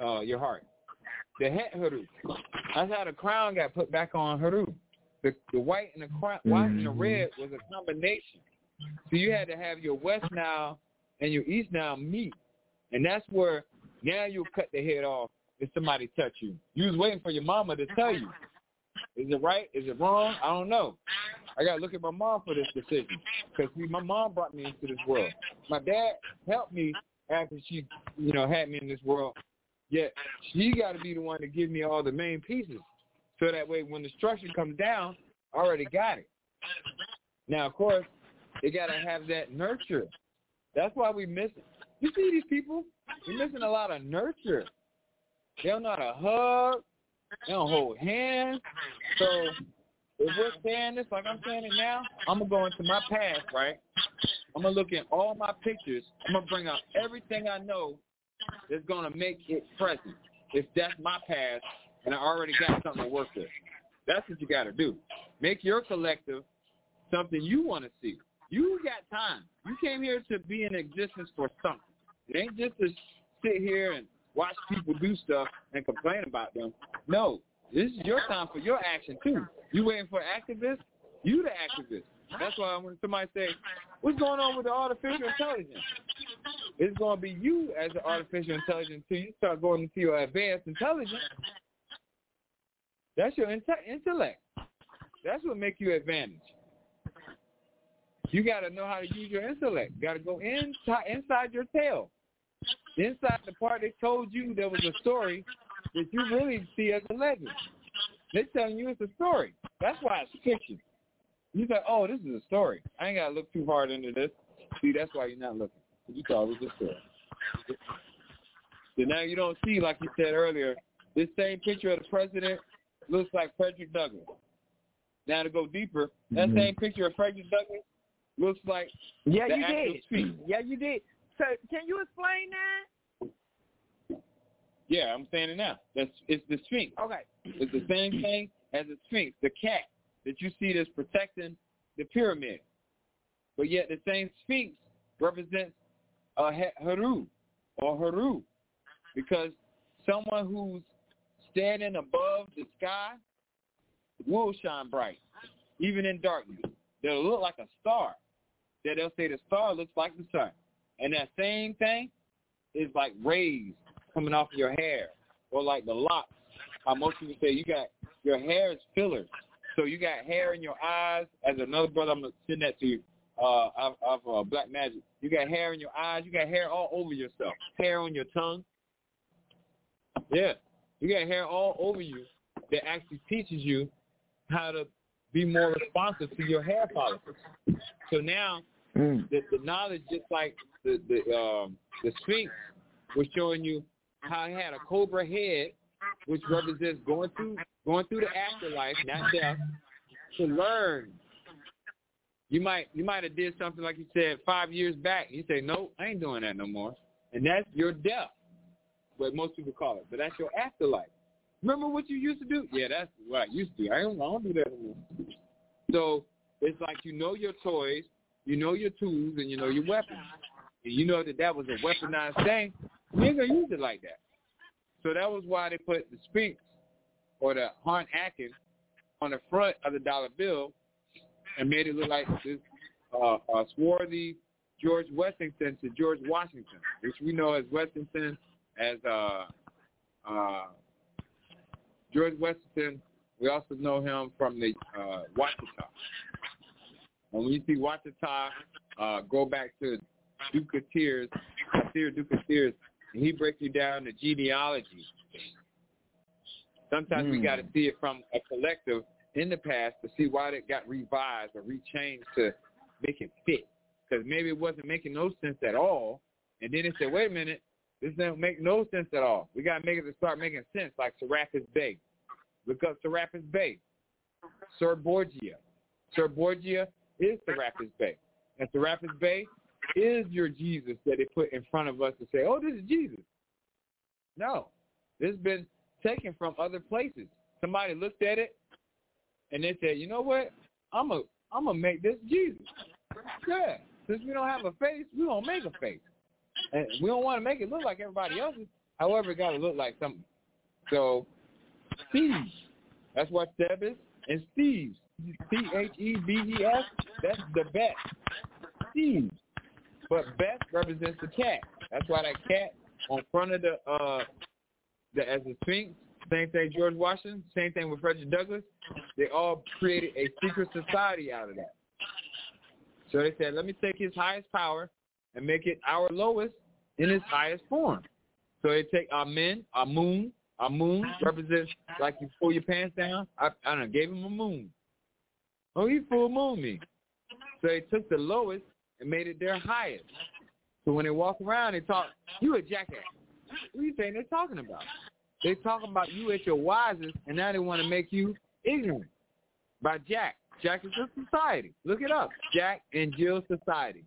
The Het Haru. That's how the crown got put back on Haru. The white and the white and the red was a combination. So you had to have your West Nile and your East Nile meet. And that's where now you'll cut the head off if somebody touch you. You was waiting for your mama to tell you. Is it right? Is it wrong? I don't know. I got to look at my mom for this decision. Because my mom brought me into this world. My dad helped me after she, had me in this world. Yet she got to be the one to give me all the main pieces. So that way when the structure comes down, I already got it. Now, of course, they got to have that nurture. That's why we miss it. You see these people? We're missing a lot of nurture. They don't know how to hug. They don't hold hands. So if we're saying this like I'm saying it now, I'm going to go into my past, right? I'm going to look at all my pictures. I'm going to bring out everything I know that's going to make it present. If that's my past, and I already got something to work with. That's what you got to do. Make your collective something you want to see. You got time. You came here to be in existence for something. It ain't just to sit here and watch people do stuff and complain about them. No, this is your time for your action, too. You waiting for activists? You the activist. That's why when somebody say, what's going on with the artificial intelligence? It's going to be you as the artificial intelligence until you start going into your advanced intelligence. That's your intellect. That's what makes you advantage. You got to know how to use your intellect. You got to go inside your tail. Inside the part they told you there was a story that you really see as a legend. They're telling you it's a story. That's why it's fiction. You say, oh, this is a story. I ain't got to look too hard into this. See, that's why you're not looking. You thought it was a story. So now you don't see, like you said earlier, this same picture of the president looks like Frederick Douglass. Now to go deeper, that same picture of Frederick Douglass looks like the actual Sphinx. Yeah, you did. So can you explain that? Yeah, I'm saying it now. It's the Sphinx. Okay. It's the same thing as the Sphinx, the cat that you see that's protecting the pyramid. But yet the same Sphinx represents Heru or Heru, because someone who's standing above the sky will shine bright, even in darkness. They'll look like a star. They'll say the star looks like the sun. And that same thing is like rays coming off of your hair, or like the locks. How most people say your hair is fillers. So you got hair in your eyes. As another brother, I'm going to send that to you, of Black Magic. You got hair in your eyes. You got hair all over yourself. Hair on your tongue. Yeah. You got hair all over you that actually teaches you how to be more responsive to your hair follicles. So now the knowledge, just like the Sphinx was showing you how it had a cobra head, which represents going through the afterlife, not death, to learn. You might have did something like you said 5 years back. You say, no, I ain't doing that no more. And that's your death, what most people call it. But that's your afterlife. Remember what you used to do? Yeah, that's what I used to do. I don't do that anymore. So it's like you know your toys, you know your tools, and you know your weapons. And you know that was a weaponized thing. You ain't going to use it like that. So that was why they put the Sphinx or the Horn Akin on the front of the dollar bill and made it look like this swarthy George Washington to George Washington, which we know as Washington as George Washington. We also know him from the Washita. And when you see Washita, go back to Duke of Tears, Duke of Tears, and he breaks you down the genealogy. Sometimes we got to see it from a collective in the past to see why it got revised or rechanged to make it fit. Because maybe it wasn't making no sense at all. And then they said, wait a minute, this doesn't make no sense at all. We got to make it to start making sense, like Serapis Bey. Look up Serapis Bey. Sir Borgia. Sir Borgia is Serapis Bey. And Serapis Bey is your Jesus that they put in front of us to say, oh, this is Jesus. No. This has been taken from other places. Somebody looked at it, and they said, you know what? I'm gonna make this Jesus. Yeah. Since we don't have a face, we're going to make a face. And we don't want to make it look like everybody else's. However, it got to look like something. So, Steve, that's what Seb is. And Steve, Thebes, that's the best. Steve. But Beth represents the cat. That's why that cat on front of as a Sphinx, same thing George Washington, same thing with Frederick Douglass. They all created a secret society out of that. So they said, let me take his highest power and make it our lowest in his highest form. So they take our men, our moon represents like you pull your pants down. I don't gave him a moon. Oh, he full moon me. So they took the lowest and made it their highest. So when they walk around, they talk, you a jackass. What are you saying they're talking about? They're talking about you at your wisest, and now they want to make you ignorant. By Jack. Jack is a society. Look it up. Jack and Jill Society.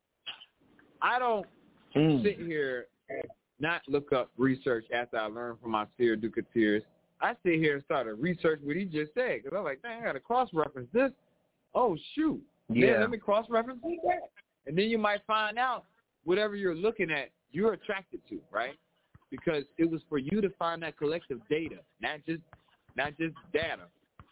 I don't sit here and not look up research after I learn from my Seer Duke of Tears. I sit here and start to research what he just said, because I'm like, dang, I got to cross-reference this. Oh, shoot. Yeah, let me cross-reference that. And then you might find out whatever you're looking at, you're attracted to, right? Because it was for you to find that collective data, not just data.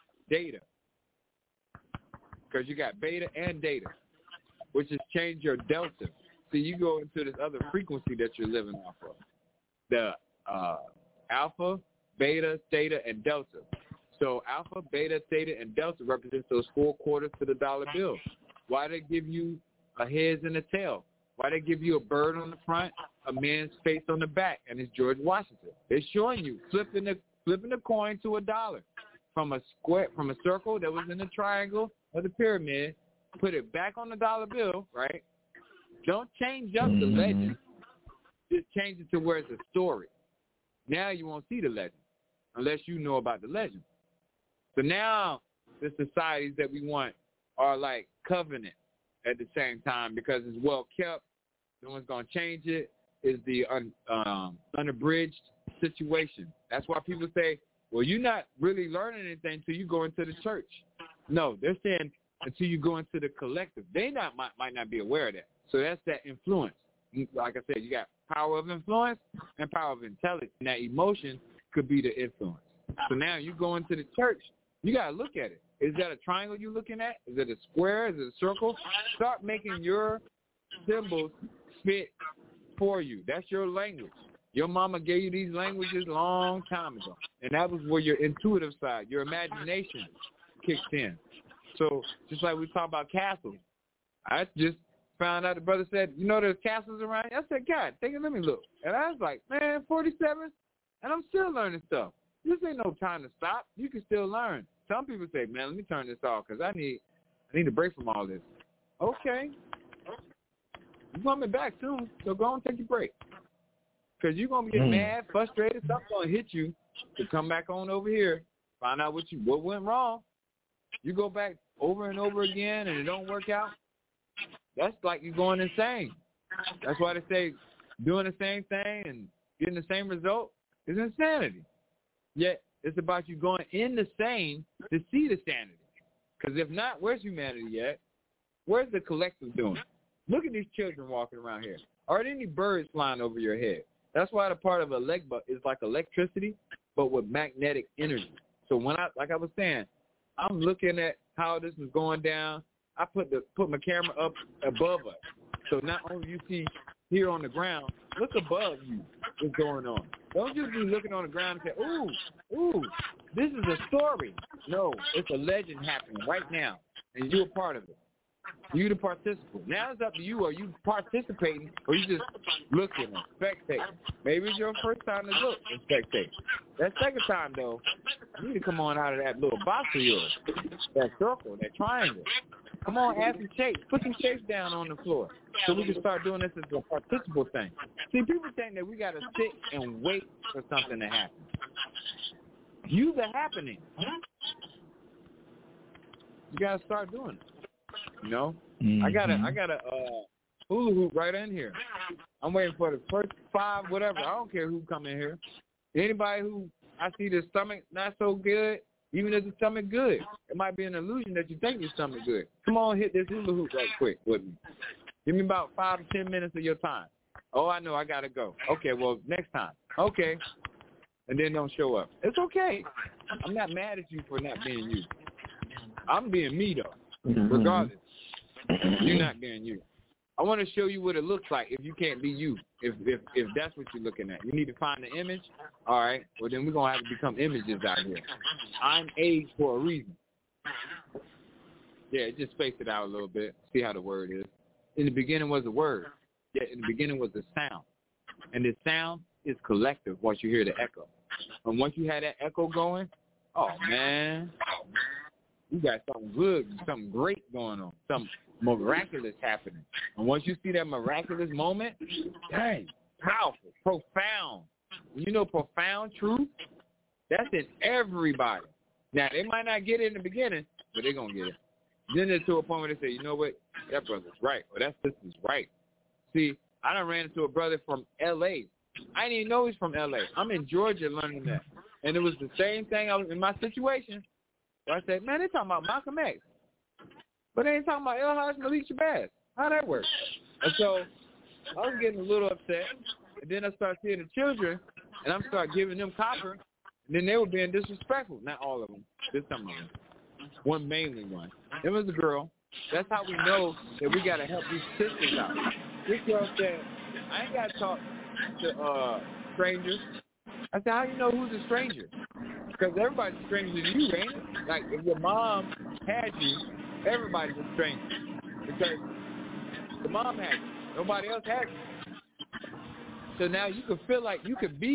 Because you got beta and data, which has changed your delta. So you go into this other frequency that you're living off of. The alpha, beta, theta, and delta. So alpha, beta, theta, and delta represents those 4 quarters to the dollar bill. Why they give you a heads and a tail? Why they give you a bird on the front, a man's face on the back, and it's George Washington? They're showing you flipping the coin to $1. from a square, from a circle that was in the triangle or the pyramid, put it back on the dollar bill, right? Don't change up the legend. Just change it to where it's a story. Now you won't see the legend unless you know about the legend. So now the societies that we want are like covenant at the same time because it's well kept. No one's going to change it. It's the unabridged situation. That's why people say, well, you're not really learning anything until you go into the church. No, they're saying until you go into the collective. They might not be aware of that. So that's that influence. Like I said, you got power of influence and power of intelligence. And that emotion could be the influence. So now you go into the church, you got to look at it. Is that a triangle you're looking at? Is it a square? Is it a circle? Start making your symbols fit for you. That's your language. Your mama gave you these languages a long time ago. And that was where your intuitive side, your imagination kicks in. So just like we talk about castles, I just found out the brother said, you know there's castles around here? I said, God, let me look. And I was like, man, 47, and I'm still learning stuff. This ain't no time to stop. You can still learn. Some people say, man, let me turn this off because I need a break from all this. Okay. You're coming back soon, so go and take your break. Because you're going to get mad, frustrated. Something's going to hit you to come back on over here, find out what went wrong. You go back over and over again and it don't work out. That's like you going insane. That's why they say doing the same thing and getting the same result is insanity. Yet it's about you going in the same to see the sanity. Because if not, where's humanity at? Where's the collective doing? Look at these children walking around here. Are there any birds flying over your head? That's why the part of Elegba is like electricity, but with magnetic energy. So when like I was saying, I'm looking at how this is going down. I put my camera up above us. So not only you see here on the ground, look above you what's going on. Don't just be looking on the ground and say, ooh, this is a story. No, it's a legend happening right now, and you're a part of it. You the participant. Now it's up to you. Are you participating or you just looking and spectating? Maybe it's your first time to look and spectate. That second time, though, you need to come on out of that little box of yours, that circle, that triangle. Come on, add some shapes. Put some shapes down on the floor so we can start doing this as a participable thing. See, people think that we got to sit and wait for something to happen. You the happening. You got to start doing it. You know, I got a hula hoop right in here. I'm waiting for the first 5, whatever. I don't care who come in here. Anybody who I see their stomach not so good, even if the stomach good, it might be an illusion that you think your stomach good. Come on, hit this hula hoop right quick with me. Give me about 5 to 10 minutes of your time. Oh, I know, I gotta go. Okay, well, next time. Okay, and then don't show up. It's okay. I'm not mad at you for not being you. I'm being me though. Regardless, you're not being you. I want to show you what it looks like if you can't be you. If that's what you're looking at, you need to find the image. All right. Well, then we're gonna have to become images out here. I'm aged for a reason. Yeah, just space it out a little bit. See how the word is. In the beginning was a word. Yeah, in the beginning was a sound, and the sound is collective. Once you hear the echo, and once you have that echo going, oh man. You got something good, something great going on, something miraculous happening. And once you see that miraculous moment, dang, powerful, profound. You know profound truth? That's in everybody. Now, they might not get it in the beginning, but they're going to get it. Then they're to a point where they say, you know what, that brother's right, or that sister's right. See, I done ran into a brother from L.A. I didn't even know he's from L.A. I'm in Georgia learning that. And it was the same thing I was in my situation. I said, man, they talking about Malcolm X. But they ain't talking about El-Haj Malik Shabazz. How that work? And so I was getting a little upset. And then I started seeing the children, and I started giving them copper. And then they were being disrespectful. Not all of them. Just some of them. One mainly one. It was a girl. That's how we know that we got to help these sisters out. This girl said, I ain't got to talk to strangers. I said, how you know who's a stranger? Because everybody's a stranger to you, ain't it? Like, if your mom had you, everybody's a stranger. Because the mom had you. Nobody else had you. So now you can feel like you could be a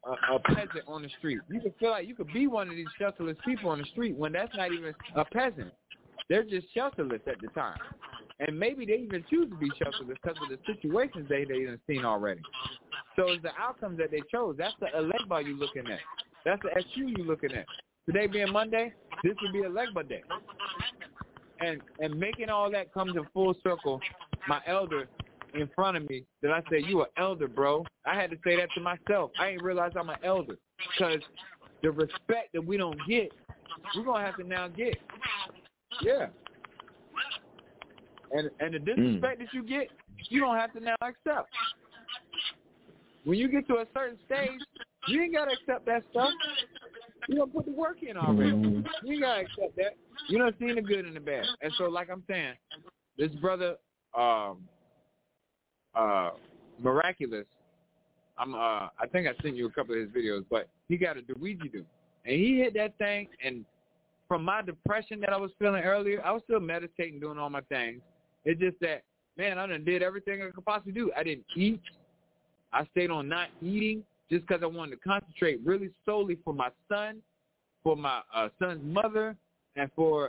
a peasant on the street. You can feel like you could be one of these shelterless people on the street when that's not even a peasant. They're just shelterless at the time. And maybe they even choose to be shelterless because of the situations they've seen already. So it's the outcomes that they chose. That's the Elegba you're looking at. That's the SU you're looking at. Today being Monday, this would be Elegba Day. And making all that come to full circle, my elder in front of me, that I said, you an elder, bro. I had to say that to myself. I didn't realize I'm an elder because the respect that we don't get, we're going to have to now get. Yeah. And the disrespect that you get, you don't have to now accept. When you get to a certain stage, you ain't got to accept that stuff. You don't put the work in already. You ain't got to accept that. You don't see the good and the bad. And so, like I'm saying, this brother, Miraculous, I think I sent you a couple of his videos, but he got a didgeridoo. And he hit that thing, and from my depression that I was feeling earlier, I was still meditating, doing all my things. It's just that, man, I done did everything I could possibly do. I didn't eat. I stayed on not eating just because I wanted to concentrate really solely for my son, for my son's mother, and for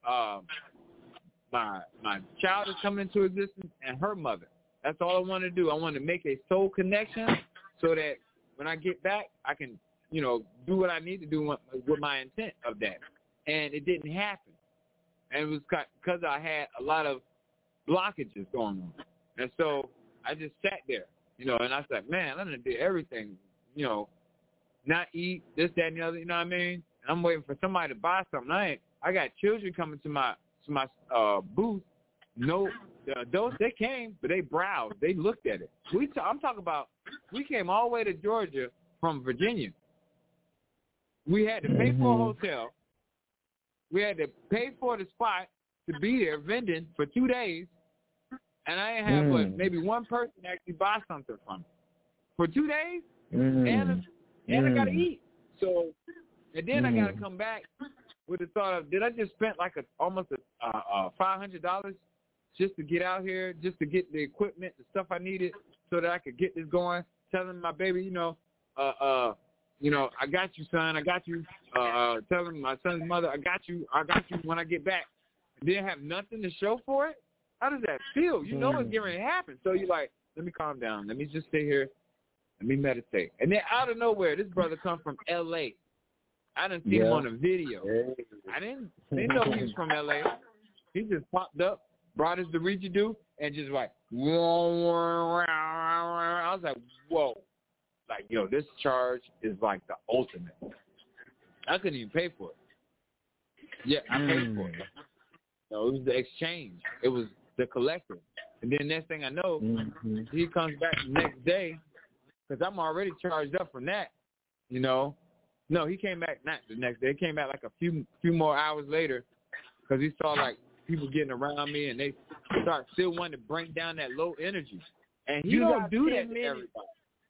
my child that's coming into existence and her mother. That's all I wanted to do. I wanted to make a soul connection so that when I get back, I can, do what I need to do with my intent of that. And it didn't happen. And it was because I had a lot of blockages going on. And so I just sat there, and I was like, man, I done did everything, not eat, this, that, and the other, you know what I mean? And I'm waiting for somebody to buy something. I got children coming to my booth. No, the adults, they came, but they browsed. They looked at it. I'm talking about, we came all the way to Georgia from Virginia. We had to pay for a hotel. We had to pay for the spot to be there vending for 2 days. And I didn't have maybe one person actually buy something from me. For 2 days, and I got to eat. So, and then I got to come back with the thought of, did I just spend like almost $500 just to get out here, just to get the equipment, the stuff I needed so that I could get this going, telling my baby, I got you, son, I got you, telling my son's mother, I got you when I get back. Didn't have nothing to show for it? How does that feel? You know it's getting ready to happen. So you're like, let me calm down. Let me just stay here. Let me meditate. And then out of nowhere, this brother come from L.A. I didn't see him on the video. I didn't know he was from L.A. He just popped up, brought his didgeridoo, and just like, I was like, whoa. Like, this charge is like the ultimate. I couldn't even pay for it. Yeah, I paid for it. It was the exchange. It was the collective. And then next thing I know, he comes back the next day, because I'm already charged up from that, No, he came back not the next day. He came back like a few more hours later, because he saw like people getting around me, and they start still wanting to bring down that low energy. And he don't do that to everybody.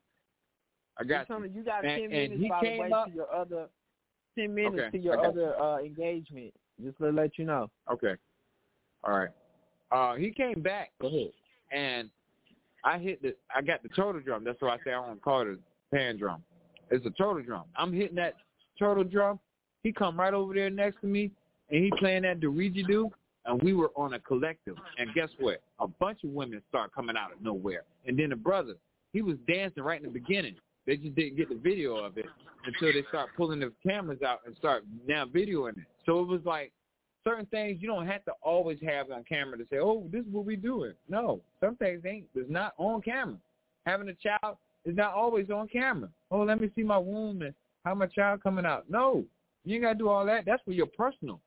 I got you. You got 10 minutes, by the way, to your other 10 minutes to your other engagement. Just to let you know. Okay. All right. He came back. Go ahead. And I got the turtle drum. That's why I say I don't call it a pan drum. It's a turtle drum. I'm hitting that turtle drum. He come right over there next to me, and he playing that didgeridoo, and we were on a collective. And guess what? A bunch of women start coming out of nowhere. And then the brother, he was dancing right in the beginning. They just didn't get the video of it until they start pulling the cameras out and start now videoing it. So it was like certain things you don't have to always have on camera to say, oh, this is what we doing. No, some things it's not on camera. Having a child is not always on camera. Oh, let me see my womb and how my child coming out. No, you ain't got to do all that. That's for your personal.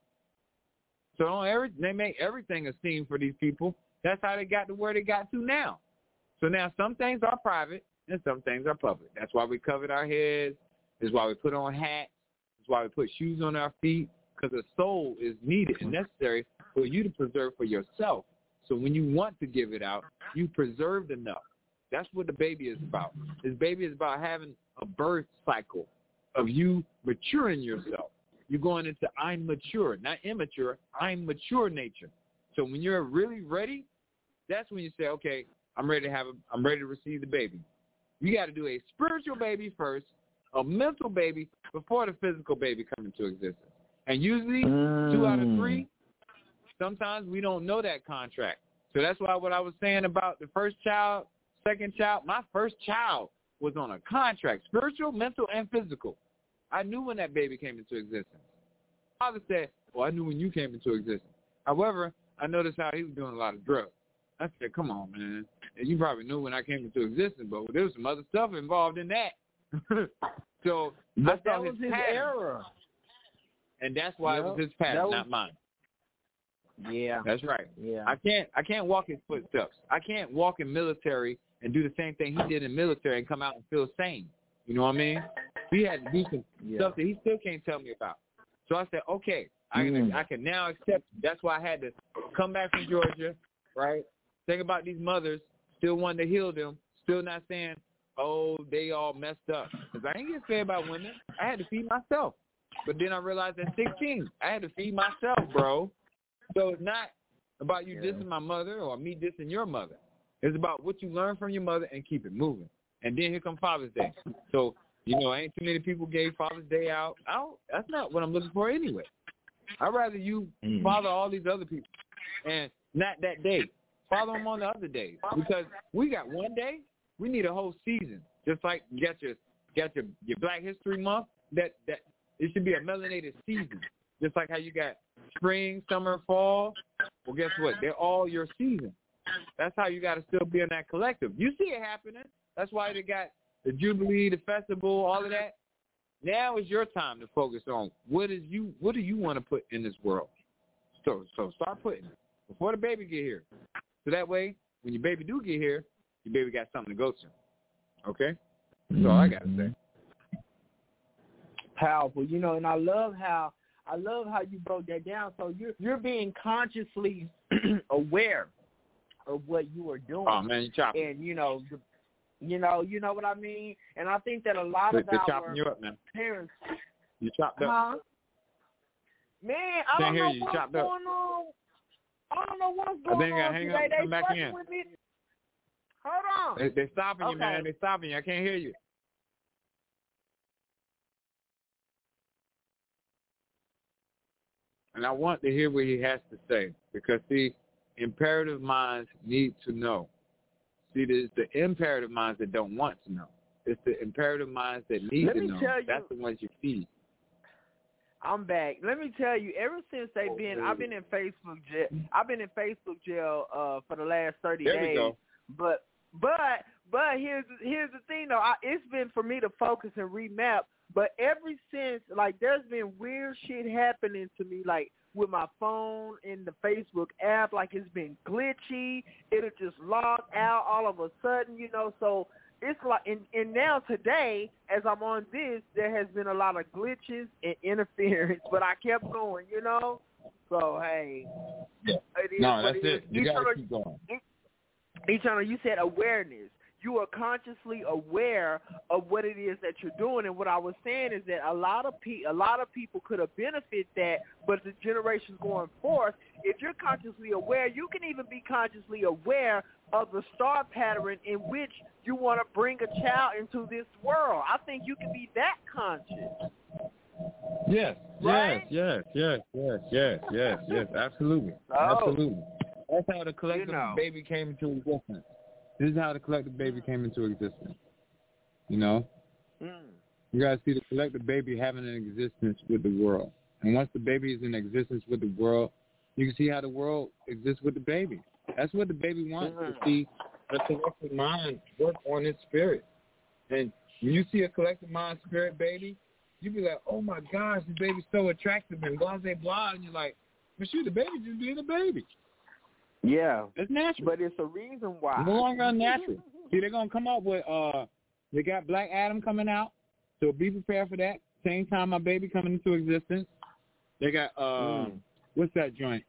So they make everything a scene for these people. That's how they got to where they got to now. So now some things are private and some things are public. That's why we covered our heads. That's why we put on hats. That's why we put shoes on our feet, because the soul is needed and necessary for you to preserve for yourself. So when you want to give it out, you preserved enough. That's what the baby is about. This baby is about having a birth cycle of you maturing yourself. You're going into I'm mature, not immature, I'm mature nature. So when you're really ready, that's when you say, okay, I'm ready to receive the baby. You got to do a spiritual baby first, a mental baby before the physical baby comes into existence. And usually 2 out of 3, sometimes we don't know that contract. So that's why what I was saying about the first child, second child, my first child was on a contract, spiritual, mental, and physical. I knew when that baby came into existence. Father said, well, I knew when you came into existence. However, I noticed how he was doing a lot of drugs. I said, come on, man. And you probably knew when I came into existence, but there was some other stuff involved in that. So but I that was his error. And that's why it was his pattern, not mine. Yeah. That's right. Yeah. I can't walk his footsteps. I can't walk in military and do the same thing he did in military and come out and feel sane. You know what I mean? He had to do some stuff that he still can't tell me about. So I said, okay, I can now accept it. That's why I had to come back from Georgia, right? Think about these mothers still wanting to heal them, still not saying, oh, they all messed up. Because I ain't get fed by women. I had to feed myself. But then I realized at 16, I had to feed myself, bro. So it's not about you dissing my mother or me dissing your mother. It's about what you learn from your mother and keep it moving. And then here comes Father's Day. So, ain't too many people gave Father's Day out. That's not what I'm looking for anyway. I'd rather you father all these other people and not that day. Father them on the other days. Because we got one day, we need a whole season. Just like you got your Black History Month, that it should be a melanated season. Just like how you got spring, summer, fall. Well, guess what? They're all your season. That's how you got to still be in that collective. You see it happening. That's why they got the Jubilee, the festival, all of that. Now is your time to focus on what do you want to put in this world. So start putting it before the baby get here. So that way, when your baby do get here, your baby got something to go to. Okay? That's all I got to say. Powerful, and I love how you broke that down. So you're being consciously aware of what you are doing. Oh man, you chopping. And you know what I mean. And I think that a lot of they're our chopping you up, man. Parents. You chopped up. Man, I don't know what's chopped going up. on. I don't know what's going on hang today. up, They come back in. with me. Hold on. They're stopping you, man. They're stopping you. I can't hear you. And I want to hear what he has to say because, see, imperative minds need to know. See, there's the imperative minds that don't want to know. It's the imperative minds that need to know. That's the ones you feed. I'm back. Let me tell you, ever since I've been in Facebook jail. I've been in Facebook jail for the last 30 days. There we go. But here's the thing though. It's been for me to focus and remap. But ever since, there's been weird shit happening to me, with my phone and the Facebook app. It's been glitchy. It'll just log out all of a sudden, So it's and now today, as I'm on this, there has been a lot of glitches and interference, but I kept going, So, hey. That's it. You got to keep going. Eternal, you said awareness. You are consciously aware of what it is that you're doing, and what I was saying is that a lot of people could have benefited that, but the generations going forth, if you're consciously aware, you can even be consciously aware of the star pattern in which you want to bring a child into this world. I think you can be that conscious. Yes, right? yes, absolutely, absolutely. That's how the collective baby came into existence. This is how the collective baby came into existence. You guys see the collective baby having an existence with the world. And once the baby is in existence with the world, you can see how the world exists with the baby. That's what the baby wants, to see a collective mind work on its spirit. And when you see a collective mind spirit baby, you be like, oh my gosh, this baby's so attractive and blah, blah, blah. And you're like, but shoot, the baby just being a baby. Yeah. It's natural. But it's a reason why. It's no longer unnatural. See, they're going to come up with, they got Black Adam coming out, so be prepared for that. Same time my baby coming into existence. They got, what's that joint?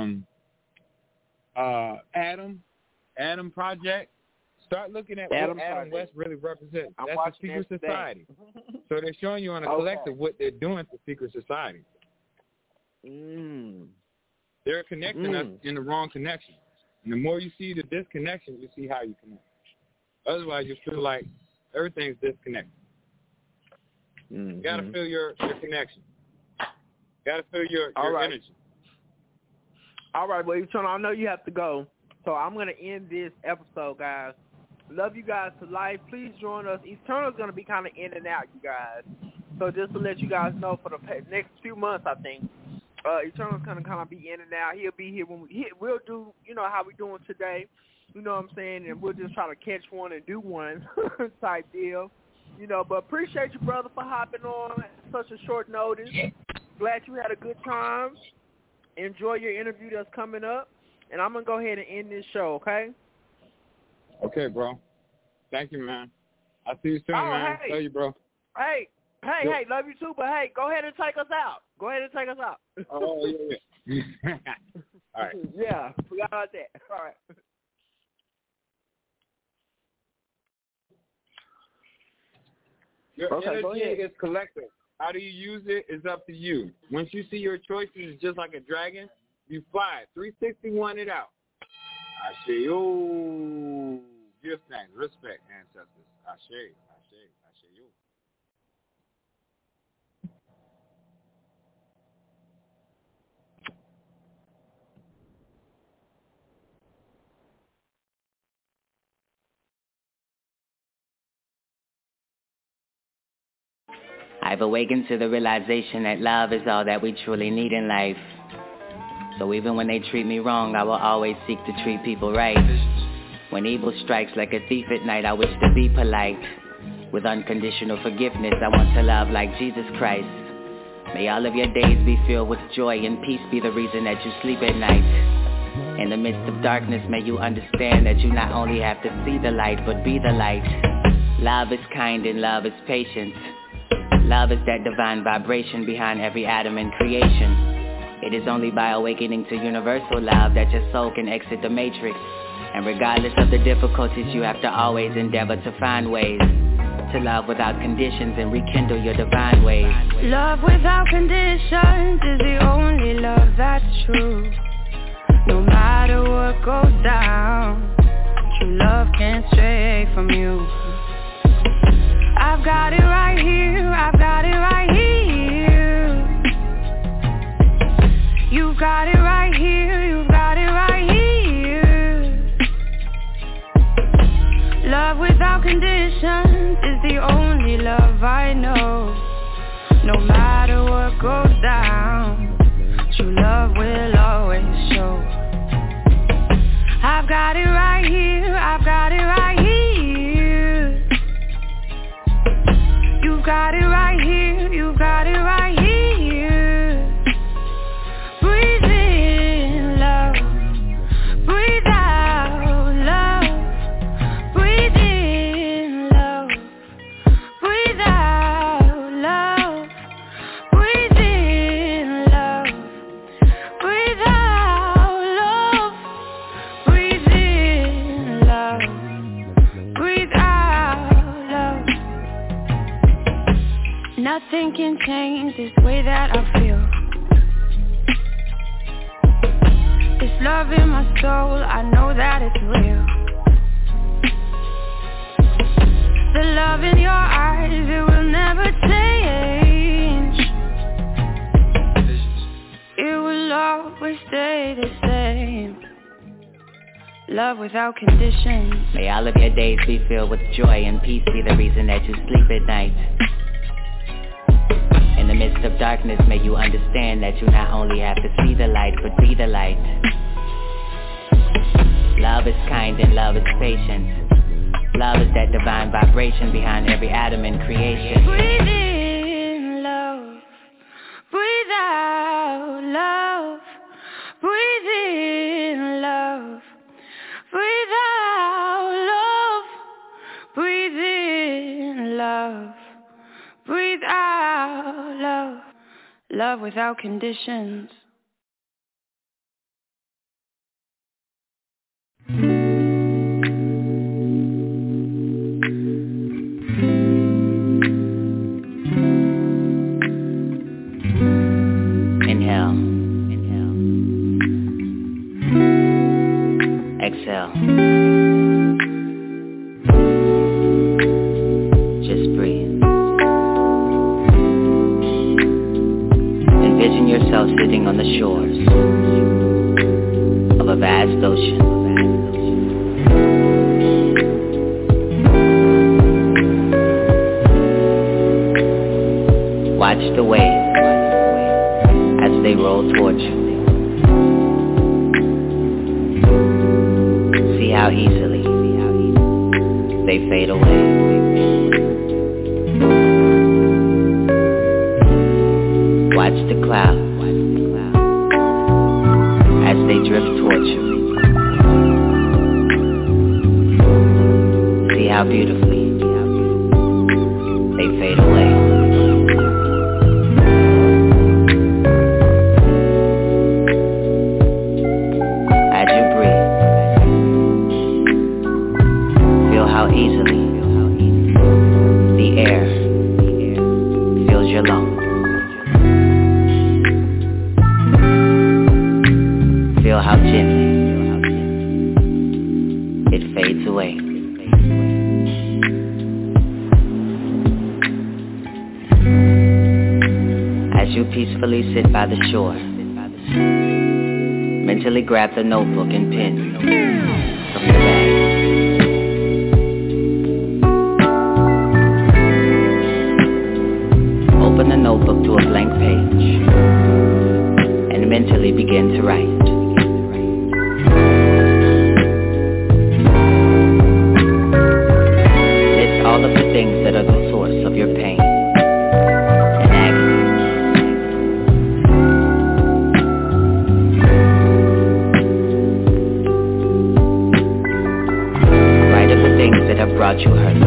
Adam Project. Start looking at what Adam West really represents. That's the secret society. So they're showing you on a collective what they're doing to secret society. They're connecting us in the wrong connection. And the more you see the disconnection, you see how you connect. Otherwise, you feel like everything's disconnected. You got to feel your connection. Got to feel your energy. All right, well, Eternal, I know you have to go, so I'm going to end this episode, guys. Love you guys to life. Please join us. Eternal's going to be kind of in and out, you guys. So just to let you guys know, for the next few months, I think, Eternal's going to kind of be in and out. He'll be here when we'll do, how we doing today. You know what I'm saying? And we'll just try to catch one and do one type deal. But appreciate you, brother, for hopping on at such a short notice. Glad you had a good time. Enjoy your interview that's coming up. And I'm going to go ahead and end this show, okay? Okay, bro. Thank you, man. I'll see you soon, man. Hey. Love you, bro. Hey, love you too, but hey, go ahead and take us out. Oh, yeah. All right. Yeah, forgot about that. All right. Your energy is collective. How do you use it is up to you. Once you see your choices just like a dragon, you fly. 361 it out. Ashe, yo. Give thanks. Respect, ancestors. Ashe, ashe, ashe, yo. I've awakened to the realization that love is all that we truly need in life. So even when they treat me wrong, I will always seek to treat people right. When evil strikes like a thief at night, I wish to be polite. With unconditional forgiveness, I want to love like Jesus Christ. May all of your days be filled with joy, and peace be the reason that you sleep at night. In the midst of darkness, may you understand that you not only have to see the light, but be the light. Love is kind and love is patient. Love is that divine vibration behind every atom in creation. It is only by awakening to universal love that your soul can exit the matrix. And regardless of the difficulties, you have to always endeavor to find ways to love without conditions and rekindle your divine ways. Love without conditions is the only love that's true. No matter what goes down, true love can't stray from you. I've got it right here, I've got it right here. You've got it right here, you've got it right here. Love without conditions is the only love I know. No matter what goes down, true love will always show. I've got it right here, I've got it right here. You've got it right here, you've got it right here. Breathe in love, breathe out love. Breathe in love, breathe out love. Breathe in love, breathe out love. Breathe in love, breathe out love. Nothing can change this way that I feel. This love in my soul, I know that it's real. The love in your eyes, it will never change. It will always stay the same. Love without conditions. May all of your days be filled with joy, and peace be the reason that you sleep at night. In the midst of darkness, may you understand that you not only have to see the light, but be the light. Love is kind and love is patient. Love is that divine vibration behind every atom in creation. Breathe in love, breathe out love. Breathe in love, breathe out love. Breathe in love, breathe out love. Love without conditions. Inhale. Exhale. Just breathe. the shores of a vast ocean. Watch the waves as they roll towards you. See how easily they fade away. Watch the clouds as they drift towards you. See how beautifully they fade away. As you breathe, feel how easily the air fills your lungs. Feel how gently it fades away. As you peacefully sit by the shore, mentally grab the notebook and pen from your bag. Open the notebook to a blank page and mentally begin to write. All of the things that are the source of your pain and agony. Write of the things that have brought you hurt.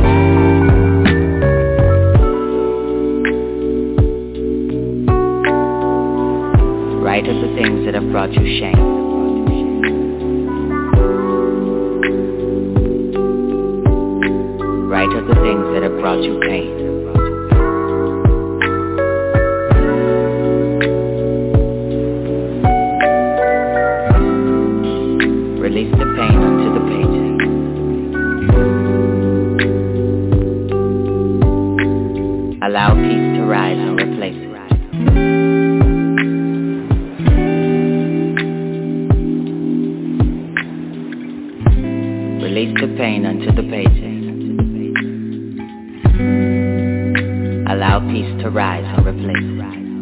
Write of the things that have brought you shame. Write of the things that have brought you pain. Release the pain onto the pages. Allow peace to rise and replace it. Release the pain onto the pages. Allow peace to rise and replace it.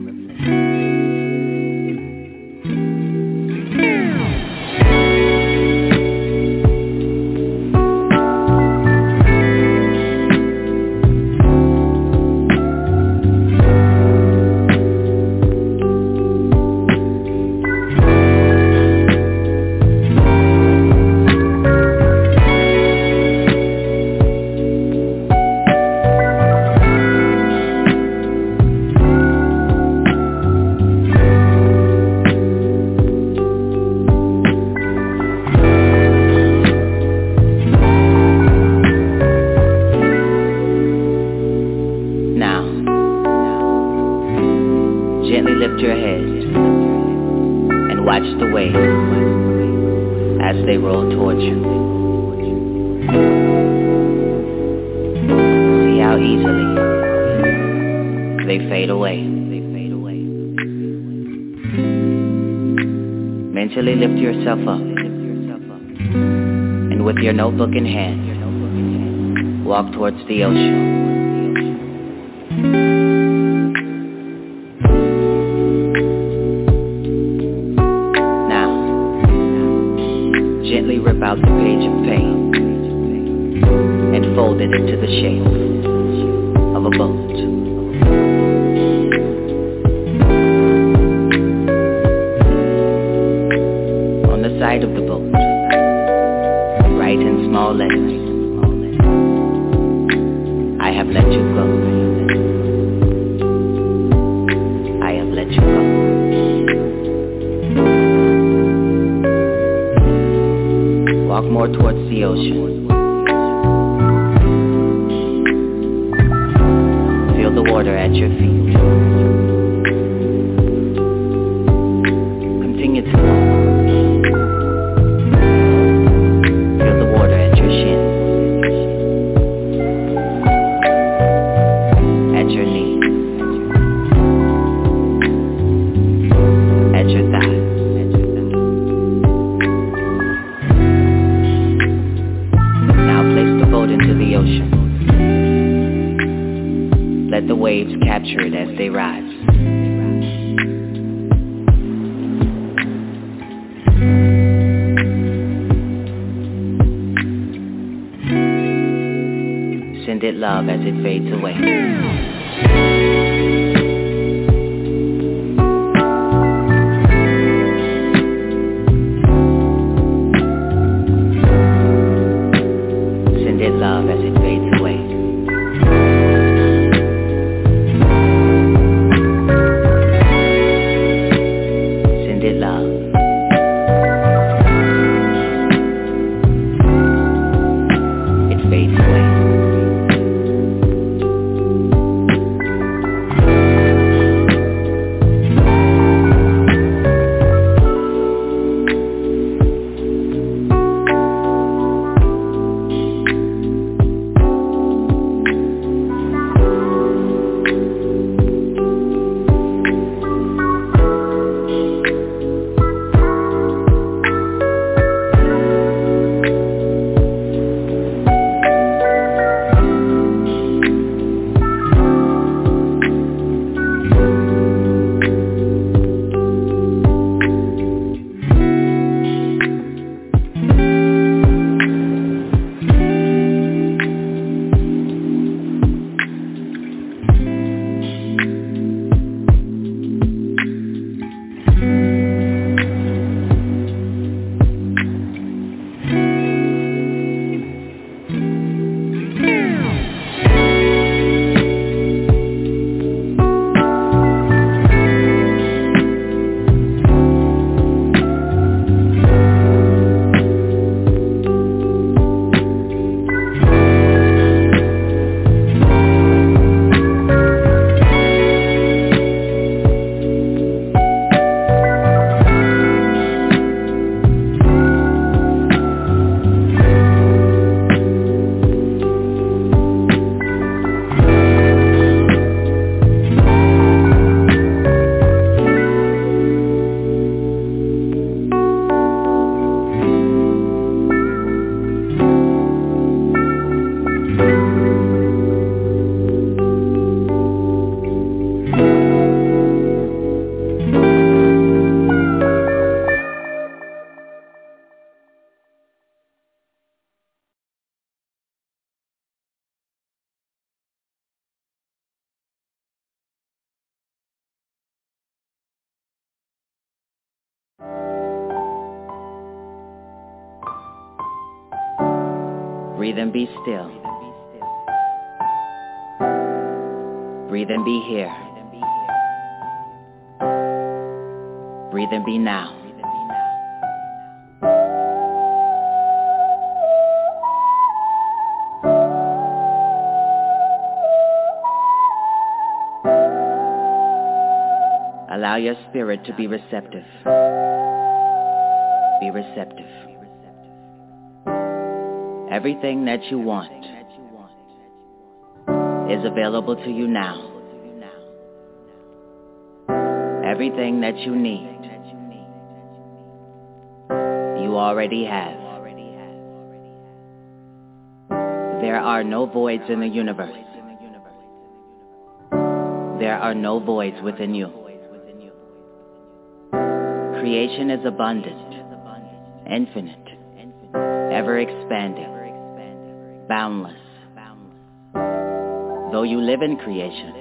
Mentally lift yourself up, and with your notebook in hand, walk towards the ocean. Now, gently rip out the page of pain and fold it into the shape of a boat. Side of the boat, write in small letters, I have let you go. I have let you go. Walk more towards the ocean. Feel the water at your feet. Continue to walk. At your capture it as they rise. Send it love as it fades away. Send it love as it fades away. Send it love. It fades away. Breathe and be still. Breathe and be here. Breathe and be now. Allow your spirit to be receptive. Be receptive. Everything that you want is available to you now. Everything that you need, you already have. There are no voids in the universe. There are no voids within you. Creation is abundant, infinite, ever-expanding, boundless. Though you live in creation,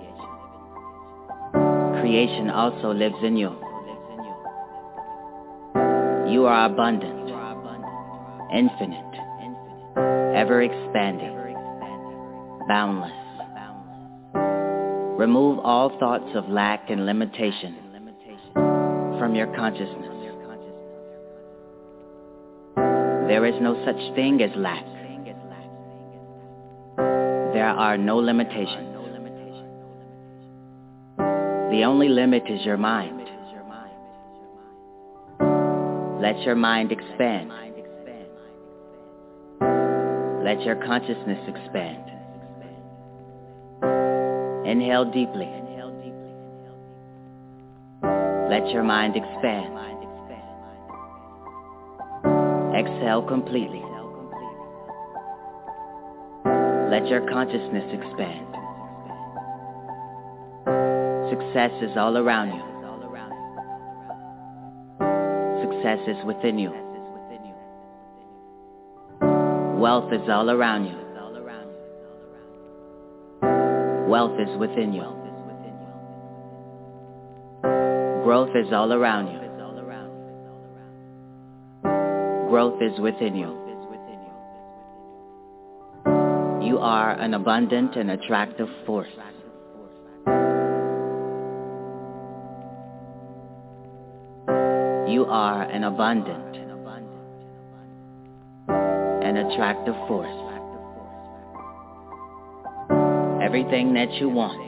creation also lives in you. You are abundant, infinite, ever-expanding, boundless. Remove all thoughts of lack and limitation from your consciousness. There is no such thing as lack. There are no limitations. The only limit is your mind. Let your mind expand. Let your consciousness expand. Inhale deeply. Let your mind expand. Exhale completely. Let your consciousness expand. Success is all around you. Success is within you. Wealth is all around you. Wealth is within you. Growth is all around you. Growth is within you. You are an abundant and attractive force. You are an abundant and attractive force. Everything that you want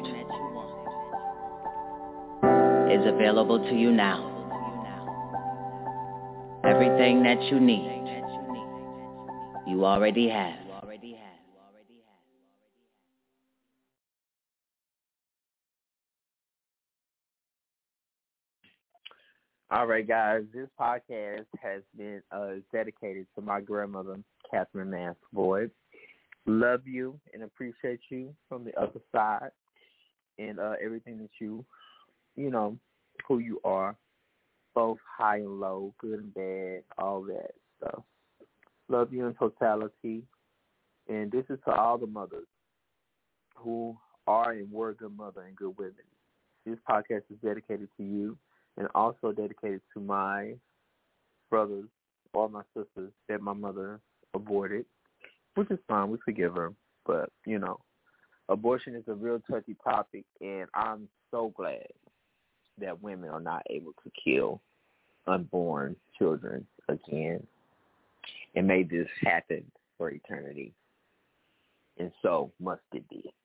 is available to you now. Everything that you need, you already have. All right, guys, this podcast has been dedicated to my grandmother, Catherine Nance Boyd. Love you and appreciate you from the other side and everything that you know, who you are, both high and low, good and bad, all that stuff. Love you in totality. And this is to all the mothers who are and were good mother and good women. This podcast is dedicated to you and also dedicated to my brothers or my sisters that my mother aborted, which is fine. We forgive her. But, you know, abortion is a real touchy topic, and I'm so glad that women are not able to kill unborn children again. And may this happen for eternity. And so must it be.